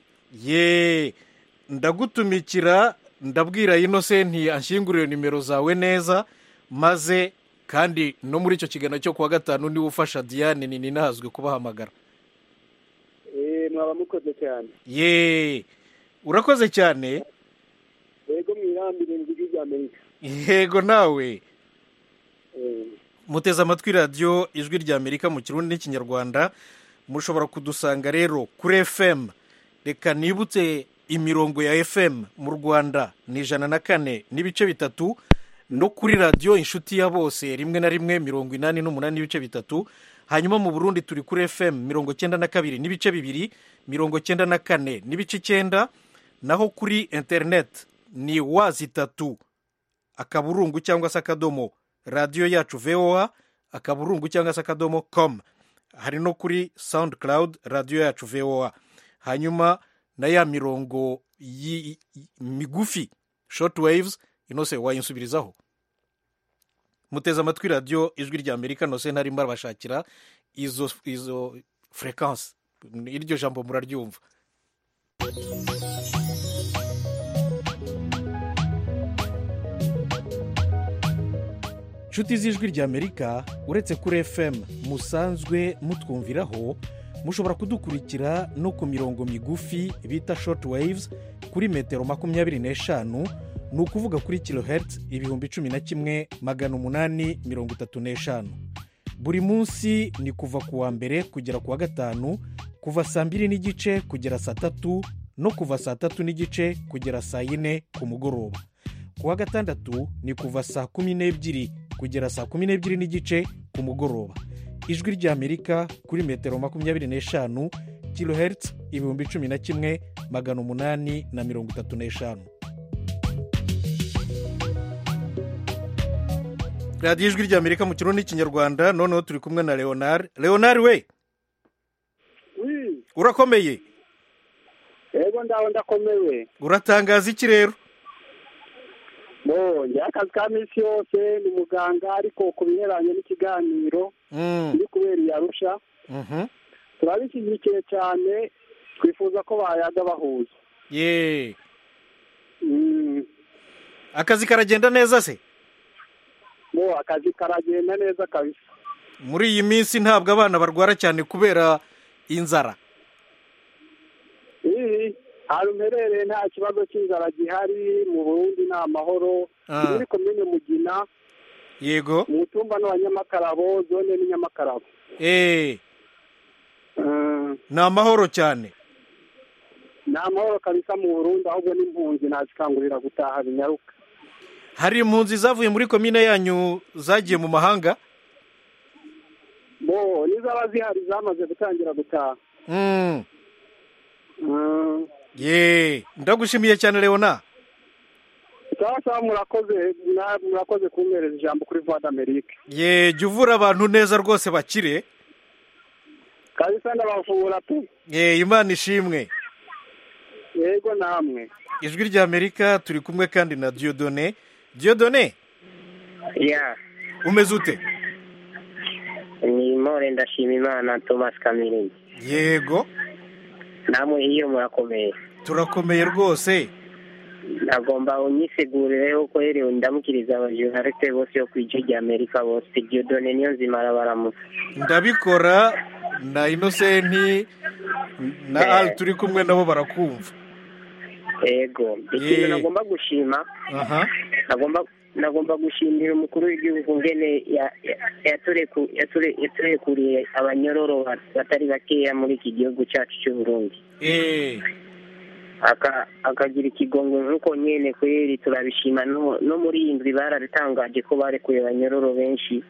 Ndagutumikira, ndabwira Innocent anshyingurire nimero zawe neza, maze kandi no muri icyo kiganiro cyo kuwa gatanu niwe ufasha Diane ninahazwe kubahamagara. Mwaba mukoze cyane. Urakoze cyane. Yego mwirambire n'ijwi rya Amerika. Yego nawe. Muteze amatwi radio ijwi rya Amerika mu Kirundi n'Ikinyarwanda. Mushobora kudusanga rero kuri FM. Reka nibutse imirongo ya FM mu Rwanda ni 104.3, no kuri radio inshuti ya bose rimwe na rimwe 88.3. Hanyuma mu Burundi turi kuri FM 92.2, 94.9, naho kuri internet ni wazitatu akaburungu cyangwa se akadomo radio yacu VOA akaburungu cyangwa se akadomo com. Hari no kuri SoundCloud radio yacu VOA. Hanyuma na ya mirongo migufi short waves inose wayinsubirizaho. muteze amatwi radiyo ijwi rya amerika nose ntarimo barabashakira izo fréquence iryo jambo muraryumva. inshuti z'ijwi rya amerika uretse kuri fm musanzwe mutwumviraho, mushobora kudukurikira no ku mirongo migufi bita short waves kuri metero 25, ni ukuvuga kuri kilohertz 11,835. buri munsi ni kuva ku wa mbere kugera ku wa gatanu, kuva saa 2:30 kugera saa 3 no kuva saa 3:30 kugera saa 4 ku mugoroba. ku wa gatandatu ni kuva saa 12 kugera saa 12:30 ku mugoroba. ijwi rya amerika kuri metero 25 kilohertz 11,835. radiyo ijwi rya amerika mu kirundi n'ikinyarwanda. noneho turi kumwe na leonard. leonard we urakomeye? yego ndakomeye. uratangaza iki rero? njye akazi ka minsi yose ni muganga, ariko ku biheranye n'ikiganiro kiri kubera i Arusha turabishyigikiye cyane, twifuza ko bayaga bahuza. ye akazi karagenda neza se? akazi karagenda neza kabisa. muri iyi minsi ntabwo abana barwara cyane kubera inzara? ahantu mperereye nta kibazo cy'inzara gihari, mu Burundi ni amahoro. muri komine Mugina, yego, mu tumba no Nyamakarabo, zone ni Nyamakarabo. ni amahoro cyane. ni amahoro kabisa mu Burundi, ahubwo n'impunzi nazikangurira gutaha binyaruka. hari impunzi zavuye muri komine yanyu zagiye mu mahanga? n'izaba zihari zamaze gutangira gutaha. ye ndagushimiye cyane Leona. sawa murakoze kumpereza ijambo kuri Voix d'Amerique. ye jya uvura abantu neza rwose bakire kabisa, ndabavura pe. Imana ishimwe. yego namwe. ijwi rya amerika turi kumwe kandi na Dieudonné. Dieudonné, umeze ute? ni more ndashima Imana. Thomas Kamirindi. yego, namwe iyo murakomeye? turakomeye rwose. nagomba unyisegurireho ko rero ndamukiriza abajournaliste bose yo kw'ijwi rya amerika bose. Dieudonné niyo nzima arabaramutse. ndabikora na Innocent na Al turi kumwe nabo barakumva. yego, ikintu nagomba gushima, nagomba gushimira umukuru w'igihugu ngene yaturekuriye abanyororo batari bakeya muri iki gihugu cyacu cy'u Burundi. akagira ikigongo nk'uko nyene kweri turabishima. no muri iyi ndwi bararitangaje ko barekuye abanyororo benshi.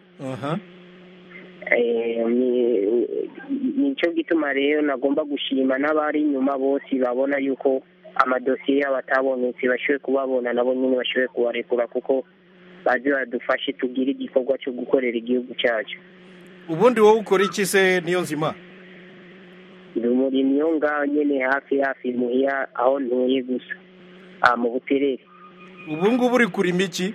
nicyo gituma rero nagomba gushima n'abari inyuma bose babona yuko amadosiye yabo atabonetse bashoboye kubabona, nabo nyine bashoboye kubarekura, kuko bazi badufashe tugire igikorwa cyo gukorera igihugu cyacu. ubundi wowe ukora iki se niyo nzima? ndi umurimyi yo ngaho nyine hafi muhira aho ntuye gusa, mu Buterere. ubu ngubu uri kurima iki?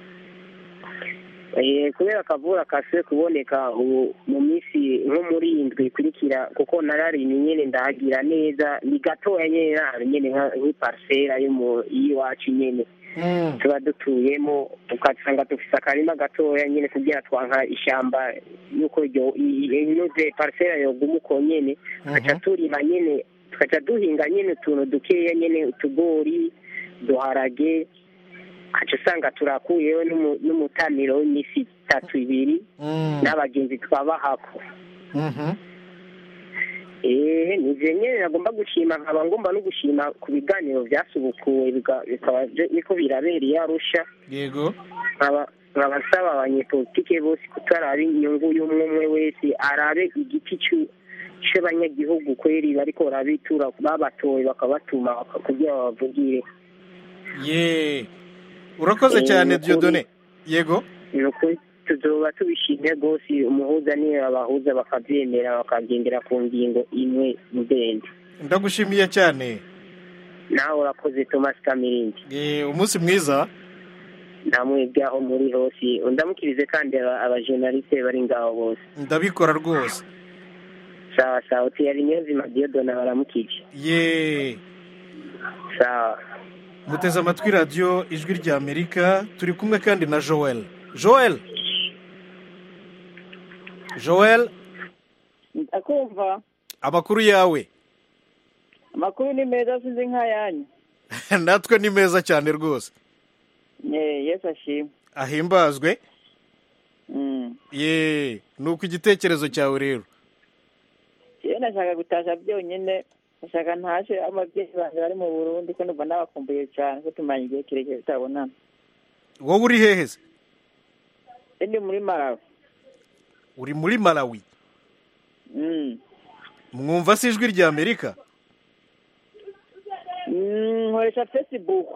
kubera akavura kasuye kuboneka mu minsi nko muri iyi ndwi ikurikira, kuko nararimye nyine ndahagira neza, ni gatoya nyine nk'iparsera y'iwacu nyine tuba dutuyemo, ugasanga dufite akarima gatoya nyine kugira twanka ishyamba yuko inoze parsera yoguma uko nyine, tugaca turima nyine, tugaca duhinga nyine utuntu dukeya nyine, utugori, duharage, aca usanga turakuyeho n'umutamiro w'iminsi 3-2 n'abagenzi twabahako. nije nyine nagomba gushima, nkaba ngomba no gushima ku biganiro byasubukuwe bikaba niko birabereye Arusha. yego, nkaba nsaba abanyepolitike bose kutaraba inyungu y'umwe wese, arabe igiti cy'abanyagihugu kweri bariko barabitura, babatoye bakabatuma kugira babavugire. urakoze cyane Dieudonné. yego, nuko tuzoba tubishimye rwose, umuhuza niyo abahuza bakabyemera bakagendera ku ngingo imwe ndende. ndagushimiye cyane. nawe urakoze Thomas Kamirindi. umunsi mwiza. namwebwe aho muri hose undamukirize kandi abajournaliste bari ngaho bose ndabikora rwose. sawa sawa tiyari Niyonzima Dieudonne baramukije. Ye sawa muteze amatwi radiyo ijwi rya Amerika, turi kumwe kandi na Joel. akumva amakuru yawe? amakuru ni meza sinzi nk'ayanyu. Natwe ni meza cyane rwose. Yesu ashimwe. Ahimbazwe. Ye nuko igitekerezo cyawe rero? Yewe nashaka gutasha byonyine, nashaka ntashe ababyeyi banjye bari mu Burundi ko numva nabakumbuye cyane ko tumanye igihe kirekire tutabonana. Wowe uri hehe se? Ndi muri Malawi. Uri muri Malawi? Mwumva se ijwi rya Amerika? Nkoresha Facebook.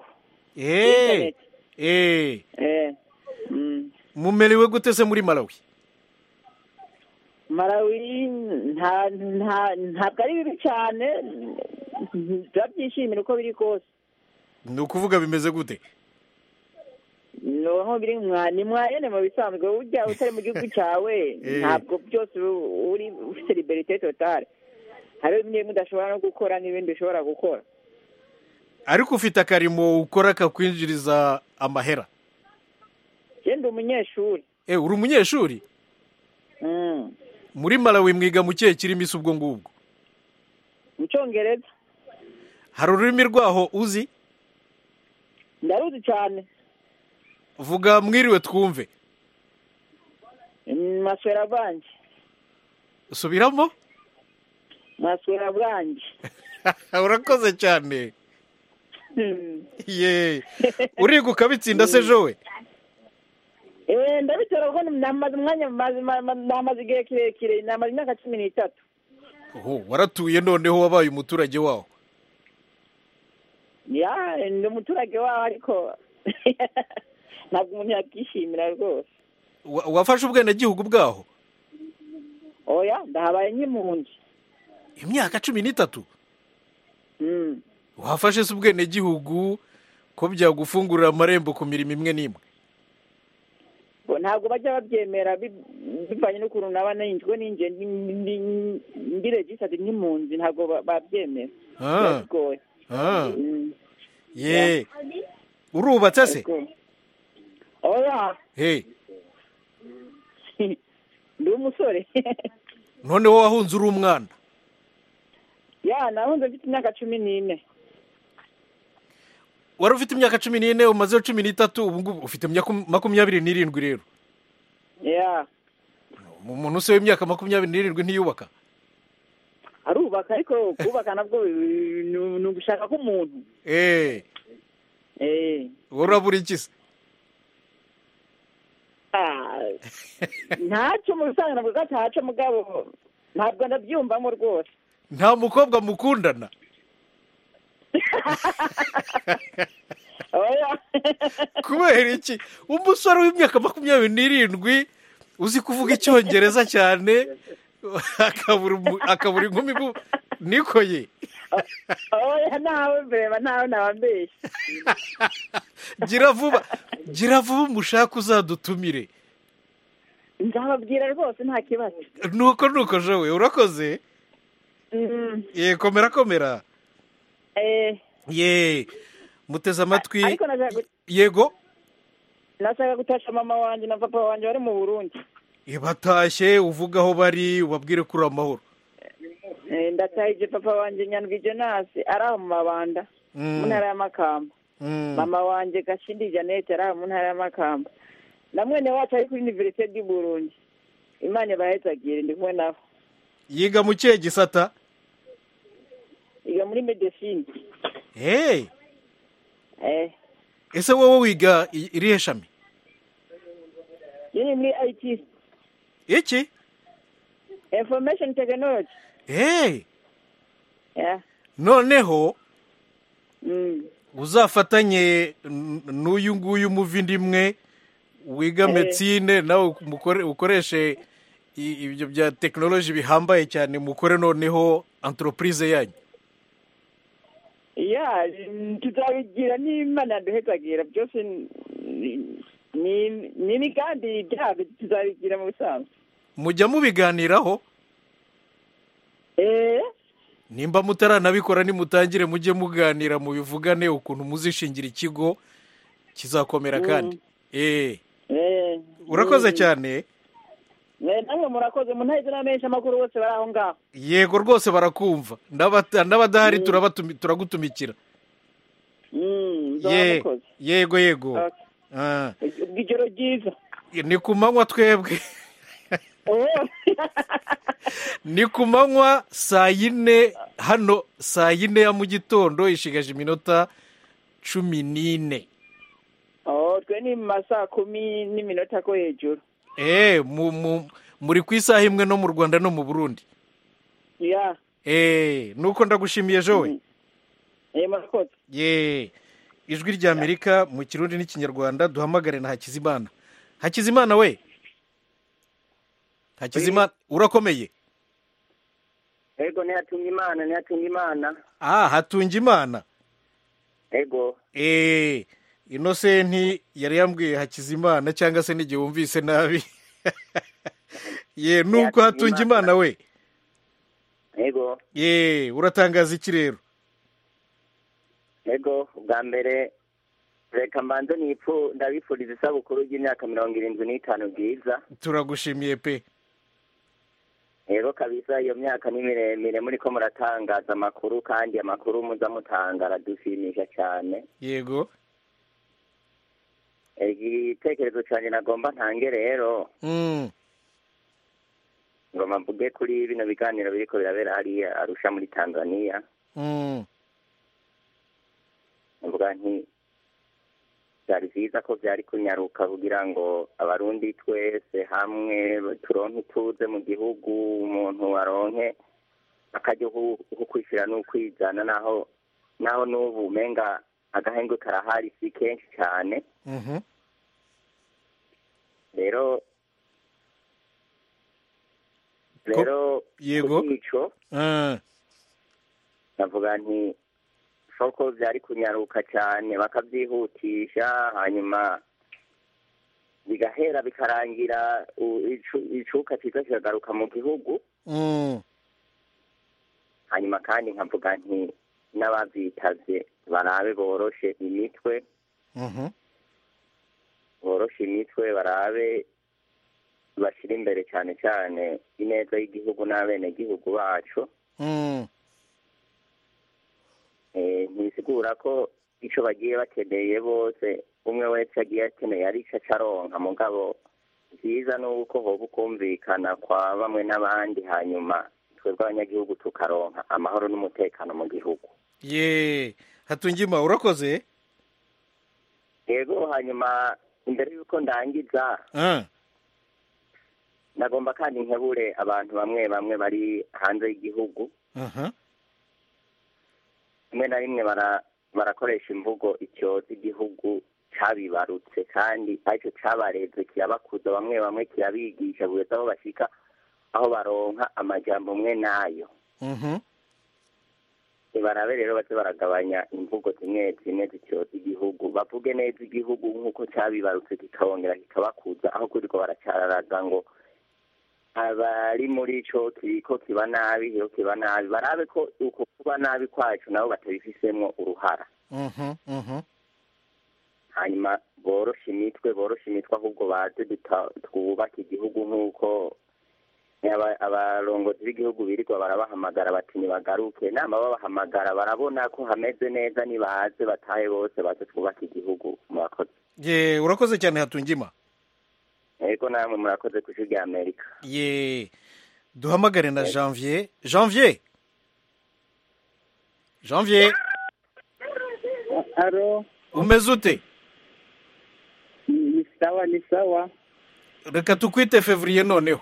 Mumerewe gute se muri Malawi? Malawi ntabwo ari bibi cyane, turabyishimira uko biri kose. Ni ukuvuga bimeze gute? Noneho biri ni mwayene mu bisanzwe, ujya utari mu gihugu cyawe ntabwo byose uri ufite liberté totale. Hari bimwe mudashobora no gukora n'ibindi ushobora gukora. Ariko ufite akarimo ukora kakwinjiriza amahera? Ndi umunyeshuri. Uri umunyeshuri? Muri Malawi mwiga mu kihe kirimi se ubwo ngubwo? Mu Cyongereza. Hari ururimi rwaho uzi? Ndaruzi cyane. Vuga mwiriwe twumve. Maswera bwanjye. Subiramo? Maswera bwanjye. Urakoze cyane. Ye uriga ukabitsinda se Jowe? Ndabitera ko namaze umwanya namaze igihe kirekire, namaze imyaka 13. Waratuye noneho wabaye umuturage waho? Ndi umuturage waho ariko ntabwo umuntu yakishimira rwose. Wafashe ubwenegihugu bwaho? Oya, ndahabaye nk'impunzi. Imyaka 13? Wafashe se ubwenegihugu ko byagufungurira amarembo ku mirimo imwe n'imwe? Ntabwo bajya babyemera bivanye n'ukuntu naba ninjwe ninjye ndi registered nk'impunzi, ntabwo babyemera. Ye urubatse se? Oya. Ndi umusore. Noneho wahunze uri umwana? Nahunze mfite imyaka 14. Wari ufite imyaka 14 umaze 13, ubu ngubu ufite 27 rero? Umuntu se w'imyaka 27 ntiyubaka? Arubaka, ariko kubaka nabwo ni ugushaka k'umuntu. Urabura iki se? Ntacyo mu bisanzwe nabwo gatacyo mugabo ntabwo ndabyumvamo rwose. Nta mukobwa mukundana? Kubera iki? Umusore w'imyaka 27 uzi kuvuga icyongereza cyane akabura inkumi nikoye. Oya, nawe mbere nawe nabambeshye. Gira vuba umushaka uzadutumire. Nzababwira rwose nta kibazo. Nuko Jowe urakoze. Komera. Muteze amatwi. Yego. Nashaka gutasha mama wanjye na papa wanjye bari mu Burundi. Batashye, uvuga aho bari, ubabwire kuri amahoro. Ndatahije papa wanjye Nyandwi Jonas ari aho mu Mabanda mu ntara y'Amakamba. Mama wanjye Gashindi Jeannette ari aho mu ntara y'Amakamba. Na mwene wacu ari kuri Université du Burundi. Imana bahezagire ndi kumwe nabo. Yiga mu kihe gisata? Yiga muri medicine. Ese wowe wiga irihe shami? Yini muri IT. Iki? Information technology. Noneho uzafatanye n'uyu nguyu muvindimwe wiga medicine nawe ukoreshe ibyo bya technology bihambaye cyane, mukore noneho entreprise yanyu. Tuzabigira n'Imana duhezagira byose ni imigambi byabo tuzabigira mu bisanzwe. Mujya mubiganiraho? Nimba mutaranabikora nimutangire mujye muganira mubivugane ukuntu muzishingira ikigo kizakomera kandi. Urakoze cyane. Namwe murakoze munaheze n'amenshi amakuru bose bari aho ngaho. Yego rwose barakumva. N'abadahari turagutumikira. Yego. Ijoro ryiza. Ni ku manywa twebwe. Ni ku manywa 4:00 hano 4:00 ya mu gitondo ishigaje iminota 14. Twe ni masaa 10 n'iminota ko hejuru. Muri ku isaha imwe no mu Rwanda no mu Burundi. Nuko ndagushimiye Joe. Murakoze. Ijwi rya Amerika mu Kirundi n'Ikinyarwanda duhamagare na Hakizimana. Hakizimana we. Hakizimana urakomeye? Ego ni Hatungimana. Hatungimana. Ego. Innocent yari yambwiye Hakizimana cyangwa se n'igihe wumvise nabi. Nuko Hatungimana we. Ego. Uratangaza iki rero? Ego, bwa mbere reka mbanze ndabifuriza isabukuru y'imyaka 75 bwiza. Turagushimiye pe. Ego kabisa iyo myaka ni miremire muri ko muratangaza amakuru kandi amakuru muza mutanga aradushimisha cyane. Yego. Igitekerezo cyane nagomba ntange rero. Ngoma mvuge kuri bino biganiro biriko birabera hariya Arusha muri Tanzania. Mvuga nti byari byiza ko byari kunyaruka kugira ngo abarundi twese hamwe turonke tuze mu gihugu umuntu aronke akajya kwishyira n'ukwizana naho n'ubu umenga agahenge karahari si kenshi cyane. Rero yego ico navuga nti soko byari kunyaruka cyane bakabyihutisha hanyuma bigahera bikarangira icuka cyiza kikagaruka mu gihugu. Hanyuma kandi nkavuga nti n'ababyitavye barabe boroshe imitwe. Boroshe imitwe barabe bashyira imbere cyane cyane ineza y'igihugu n'abenegihugu bacu. Ntisigura ko icyo bagiye bakeneye bose umwe wese agiye akeneye ari cyo acaronka mugabo byiza nuko hoba ukumvikana kwa bamwe n'abandi hanyuma twebwe abanyagihugu tukaronka amahoro n'umutekano mu gihugu. Hatungima urakoze. Yego hanyuma imbere y'uko ndangiza nagomba kandi nkebure abantu bamwe bari hanze y'igihugu. Rimwe na rimwe barakoresha imvugo icyoza igihugu cyabibarutse kandi aricyo cyabareze kirabakuza bamwe kirabigisha bugeze aho bashika aho baronka amajambo umwe nayo. Barabe rero baze baragabanya imvugo zimwe zicyoza igihugu bavuge neza igihugu nk'uko cyabibarutse kikabongera kikabakuza aho kuriko baracararaza ngo abari muri ico kiriko kiba nabi barabe ko uko kuba nabi kwacu nabo batabifisemo uruhara. Hanyuma boroshe imitwe ahubwo baze twubaka igihugu nk'uko abarongozi b'igihugu birirwa barabahamagara bati nibagaruke nama babahamagara barabona ko hameze neza nibaze batahe bose baze twubaka igihugu. Murakoze. Urakoze cyane Hatungima. Ego namwe murakoze ku Ijwi rya Amerika. Duhamagare na Janvier. Alo. Umeze ute? Ni sawa. Reka tukwite Fevrier noneho.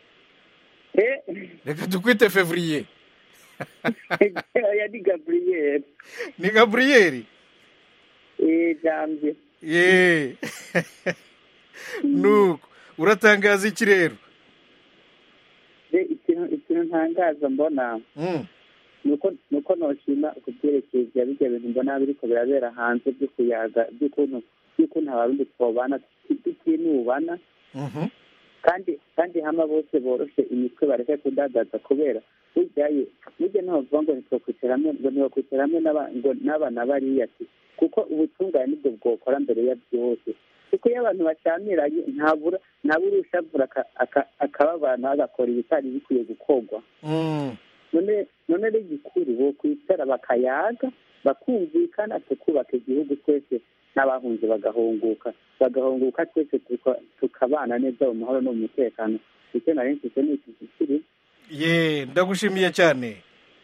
Reka tukwite Fevrier. Ya ni Gabriel. Ni Gabriel? Janvier. Nuko uratangaza iki rero? Ikintu ntangaza mbona nuko noshima ku byerekeye bijya bintu mbona biriko birabera hanze byo kuyaga by'ukuntu yuko nta barundi twobana tutinubana kandi hama bose boroshe imitwe bareke kudadaza kubera burya ntavuga ngo ntitwokwicara hamwe n'abana bariya kuko ubutungane nibwo bwokora mbere ya byose kuko iyo abantu bacamiranye ntabura ushavura akababana agakora ibitari bikwiye gukorwa none rero igikuru bokwicara bakayaga bakumvikana tukubaka igihugu twese n'abahunze bagahunguka twese tukabana neza mu mahoro no mu mutekano icyo nari mfite ni iki kiri ndagushimiye cyane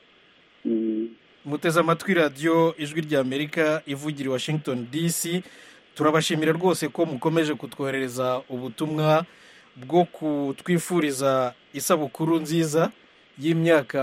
muteze amatwi radiyo ijwi ry'Amerika ivugira i Washington DC turabashimira rwose ko mukomeje kutwoherereza ubutumwa bwo kutwifuriza isabukuru nziza y'imyaka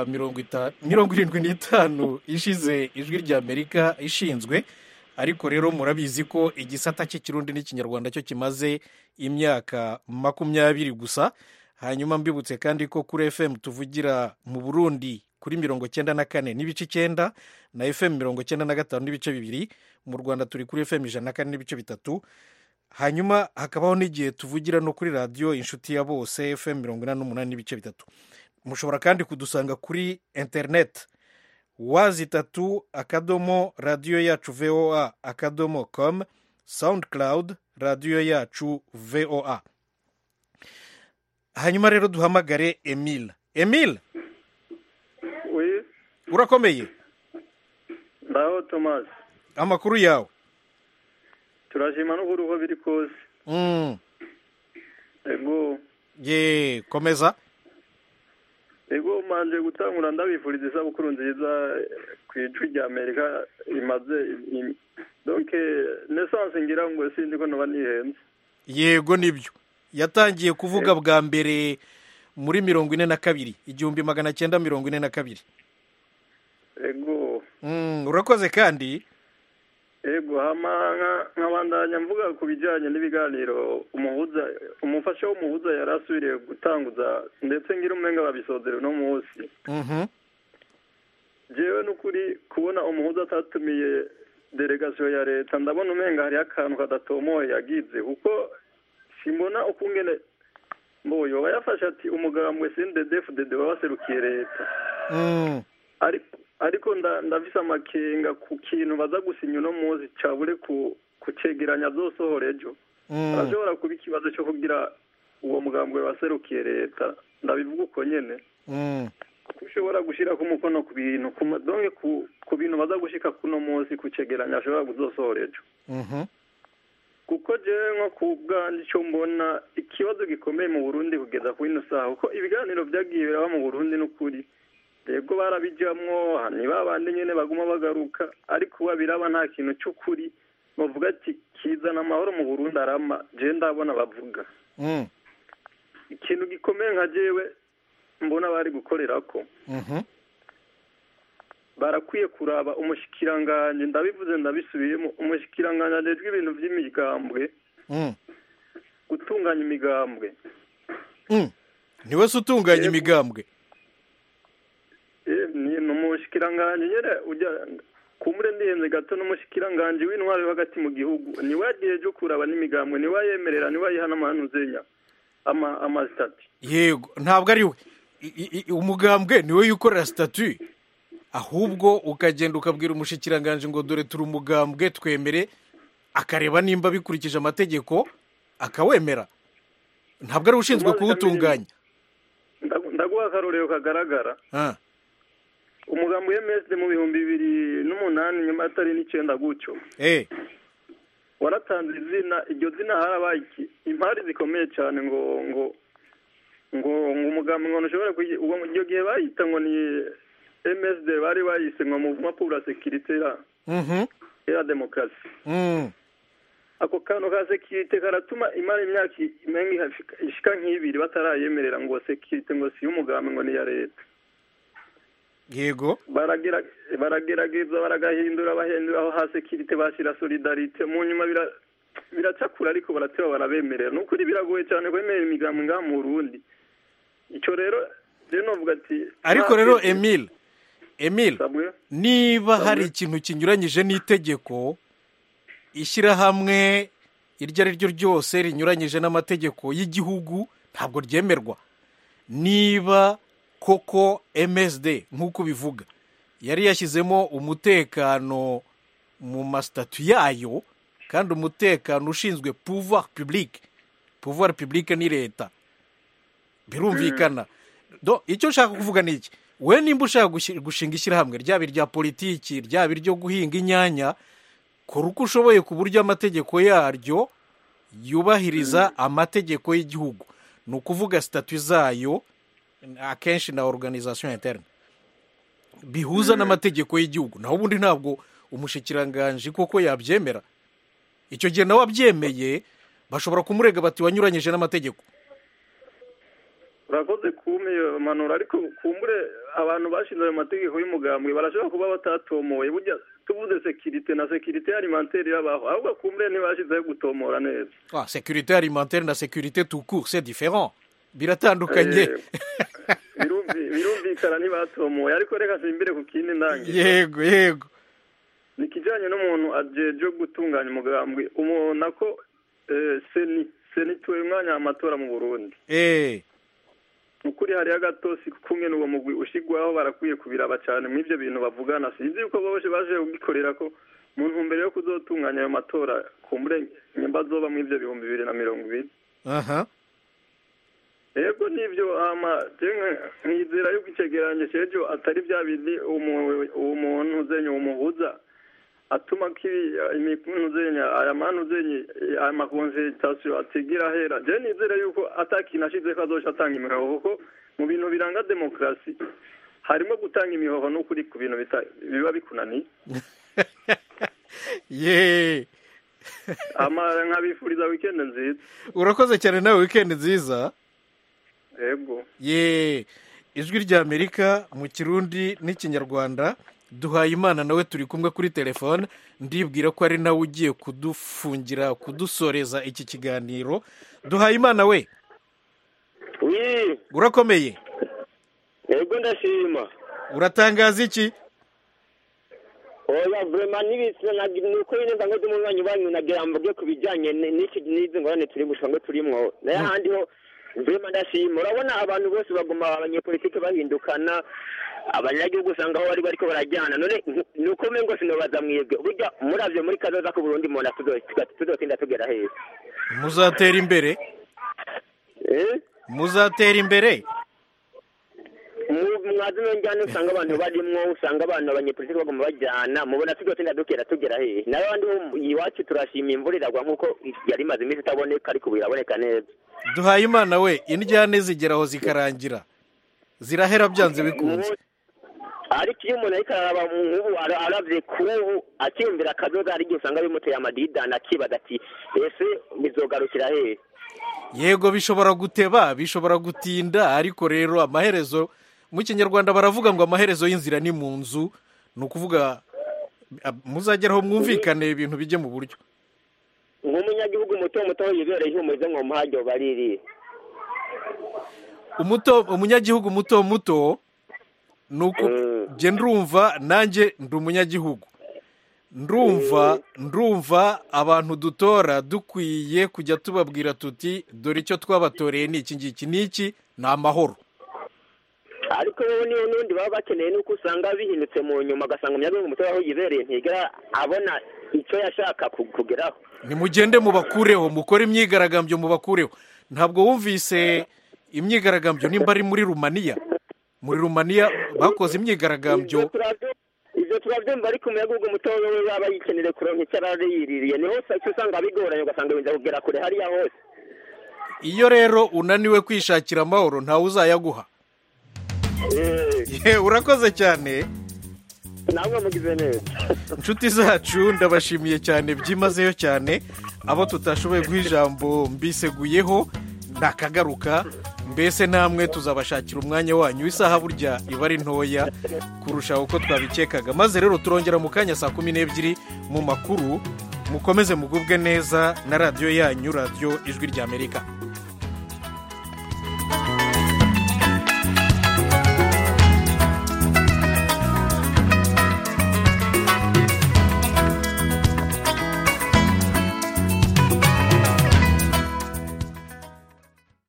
75 ishize ijwi ry'Amerika ishinzwe ariko rero murabizi ko igisata cy'ikirundi n'ikinyarwanda cyo kimaze imyaka 20 gusa hanyuma mbibutse kandi ko kuri FM tuvugira mu Burundi kuri 94 n'ibice 9 na FM 95 n'ibice 2 mu Rwanda turi kuri FM 104 n'ibice 3 hanyuma hakabaho n'igihe tuvugira no kuri radio inshuti ya bose FM 88 n'ibice 3 mushobora kandi kudusanga kuri internet wazitatu akadomo radio yacu VOA akadomo com SoundCloud radio yacu VOA. Hanyuma rero duhamagare Emile. Oui. Urakomeye? Ndaho Thomas. Amakuru yawe? Turashima no kuruho biri kose. Ego. Komeza. Ego manje gutangura ndabifuriza isabukuru nziza ku ijwi ry'Amerika imaze donc naissance ngira ngo sindi ko noba nihenze. Yego nibyo. Yatangiye kuvuga bwa mbere muri 42 1942. Ego. Urakoze kandi. Ego nkabandanya mvuga ku bijyanye n'ibiganiro umufasha w'umuhuza yarasubiriye gutanguza ndetse ngira umenga babisozera no munsi. Jewe n'ukuri kubona umuhuza atatumiye delegation ya leta ndabona umenga hari akantu kadatomoye yagize kuko simbona ukungene mboyo bayafasha ati umugambwe CNDD-FDD wabaserukiye leta. Ariko ndavisa amakenga ku kintu baza gusinya no muzi cabure kucegeranya zosohora ejo. Arashobora kuba ikibazo cyo kugira uwo mugambwe waserukiye leta ndabivuga uko nyene. Kushobora gushira ku mukono ku bintu donc ku bintu baza gushika kuno muzi kucegeranya ashobora kuzosohora ejo. Kuko je nko kubwandi cyo mbona ikibazo gikomeye mu Burundi kugeza ku ino saha uko ibiganiro byagiye biraba mu Burundi n'ukuri yego barabijamwo ni babandi nyene baguma bagaruka ariko wabiraba nta kintu cy'ukuri bavuga ati kizana amahoro mu Burundi arama je ndabona bavuga ikintu gikomeye nka jewe mbona bari gukorerako barakwiye kuraba umushikiranganje ndabivuze ndabisubiyemo umushikiranganje ajejwe ibintu by'imigambwe gutunganya imigambwe niwe se utunganya imigambwe ni umushikiranganje nyene ujya kumure ndihenze gato n'umushikiranganje w'intwari hagati mu gihugu ni wagiye kuraba n'imigambwe ni wayemerera ni wayihana amanuzenya amastati yego ntabwo ari we umugambwe niwe yukorera statut ahubwo ukagenda ukabwira umushikiranganje ngo dore turi umugambwe twemere akareba nimba bikurikije amategeko akawemera ntabwo ari ushinzwe kuwutunganya ndaguha akarorero kagaragara umugambi w'MSD mu 2008 nyuma atari n'icenda gutyo waratanze izina iryo zina harabaye impari zikomeye cyane ngo umugambi ngo ushobora uwo iryo gihe bayita ngo ni MSD bari bayise ngo mouvement pour la sécurité et la démocratie ako kantu ka sécurité karatuma imara imyaka imenga ishika nk'ibiri batarayemerera ngo sécurité ngo si umugambi ngo ni ya leta yego baragerageza baragahindura aho ha sécurité bashira solidarité mu nyuma biracakura ariko barateba barabemerera nukuri biragoye cyane kwemera imigambi nga mu Burundi icyo rero novuga ati ariko rero Emile niba hari ikintu kinyuranyije n'itegeko ishyirahamwe iryo ari ryo ryose rinyuranyije n'amategeko y'igihugu ntabwo ryemerwa. Niba koko MSD nk'uko bivuga yari yashyizemo umutekano mu masitatu yayo, kandi umutekano ushinzwe pouvoir public ni leta, birumvikana. Icyo nshaka kuvuga ni iki, we nimba ushaka gushinga ishyirahamwe ryaba irya politiki ryaba iryo guhinga inyanya, kora uko ushoboye ku buryo amategeko yaryo yubahiriza amategeko y'igihugu, ni ukuvuga sitatu zayo akenshi na organisation interne bihuza n'amategeko y'igihugu. Naho ubundi ntabwo umushikiranganji koko yabyemera. Icyo gihe nawe abyemeye bashobora kumurega bati wanyuranyije n'amategeko. urakoze kumanura, ariko kumbure abantu bashinze ayo mategeko y'umugambwe barashobora kuba batatomoye. Burya tuvuze sekirite na sekirite alimentaire yabaho, ahubwo kumbure ntibashizeho gutomora neza. Sekirite alimentaire na sekirite tout court c'est différent, biratandukanye. birumvikana ntibatomoye, ariko reka simbire ku kindi ndangiza. Yego ni kijanye n'umuntu ajeje gutunganya umugambwe, umubona ko seni tuwe mwanya amatora mu Burundi. Ukuri hari agatosi kumwe n'uwo mugwi ushigwaho, barakwiye kubiraba cyane mu ivyo bintu bavugana. Sinzi yuko bose baje kugikorera ko mu ntumbero yo kuzotunganya ayo matora kumbure nyamba zoba mu ivyo 2020. Ego nivyo nkizera yuko icegeranje cejo atari vya bindi umuntu uzenye umuhuza atuma imikunu zenye aya manu zenye aya makonsultation atigira hera. Je nizera yuko atakinashize ko azosha atanga imihoho, kuko mu bintu biranga demokrasi harimo gutanga imihoho n'ukuri ku bintu biba bikunaniye. Nkabifuriza weekend nziza. Urakoze cyane nawe, weekend nziza. Yego. Ijwi rya Amerika mu Kirundi n'Ikinyarwanda. Duhayimana nawe turi kumwe kuri telefone, ndibwira ko ari nawe ugiye kudusoreza iki kiganiro. Duhayimana we, urakomeye? Yego ndashima. Uratangaza iki? Oya vraiment nibisana nuko nyine ngo ndi munywanyi banyu nagira mvuge kubijanye n'izi ngorane turi bushango turimo. Naye handi ho vraiment ndashima. Urabona abantu bose baguma abanyepolitike bahindukana, abanyagihugu usanga aho bari bariko barajyana. None nuko mengo sinobaza mwebwe burya muravye muri kazoza ku Burundi mona tuzotinda tugera heza. Muzatera imbere? Muzatera imbere? Mwazino njyana usanga abantu barimwo, usanga abantu abanyepolitike baguma bajyana, mubona tuzotinda tugera hehe. Nayo andi iwacu turashima imvura iragwa nkuko yari maze iminsi itaboneka, ariko biraboneka neza. Duhayimana we, indyane zigeraho zikarangira, zirahera byanze bikunze. Ariko iyo umuntu ariko araba nk'ubu aravye kubu akimbira akazoza, ari gihe usanga bimuteye amadidana akibaza ati ese bizogarukira hehe. Yego bishobora guteba, bishobora gutinda, ariko rero amaherezo mu Kinyarwanda baravuga ngo amaherezo y'inzira ni mu nzu. Ni ukuvuga muzageraho mwumvikane ibintu bijye mu buryo. Nk'umunyagihugu muto yibereye ihumurize ngo muhajyo bariri. Umunyagihugu muto nuko je ndumva nanjye ndi umunyagihugu, ndumva abantu dutora dukwiye kujya tubabwira tuti dore icyo twabatoreye ni iki ngiki n'iki, ni amahoro. Ariko niyo nundi baba bakeneye nuko usanga bihindutse mu nyuma, agasanga umunyagihugu muto aho yibereye ntigera abona icyo yashaka kugeraho. Nimugende mubakureho, mukore imyigaragambyo mubakureho. Ntabwo wumvise imyigaragambyo nimba ari muri Rumaniya? Muri Rumaniya bakoze imyigaragambyo. Ibyo turabyumva, ariko umuyagihugu muto we yaba yikeneye kuronka icyo arariyiririye, niho usanga bigoranye, ugasanga binza kugera kure hariya hose. Iyo rero unaniwe kwishakira amahoro ntawe uzayaguha. Urakoze cyane. Namwe mugize neza. Inshuti zacu ndabashimiye cyane byimazeyo cyane. Abo tutashoboye guha ijambo mbiseguyeho nakagaruka. Mbese namwe tuzabashakira umwanya wanyu, isaha burya iba ari ntoya kurusha uko twabikekaga. Maze rero turongera mu kanya saa 12 mu makuru. Mukomeze mugubwe neza na radio yanyu, Radio Ijwi rya Amerika.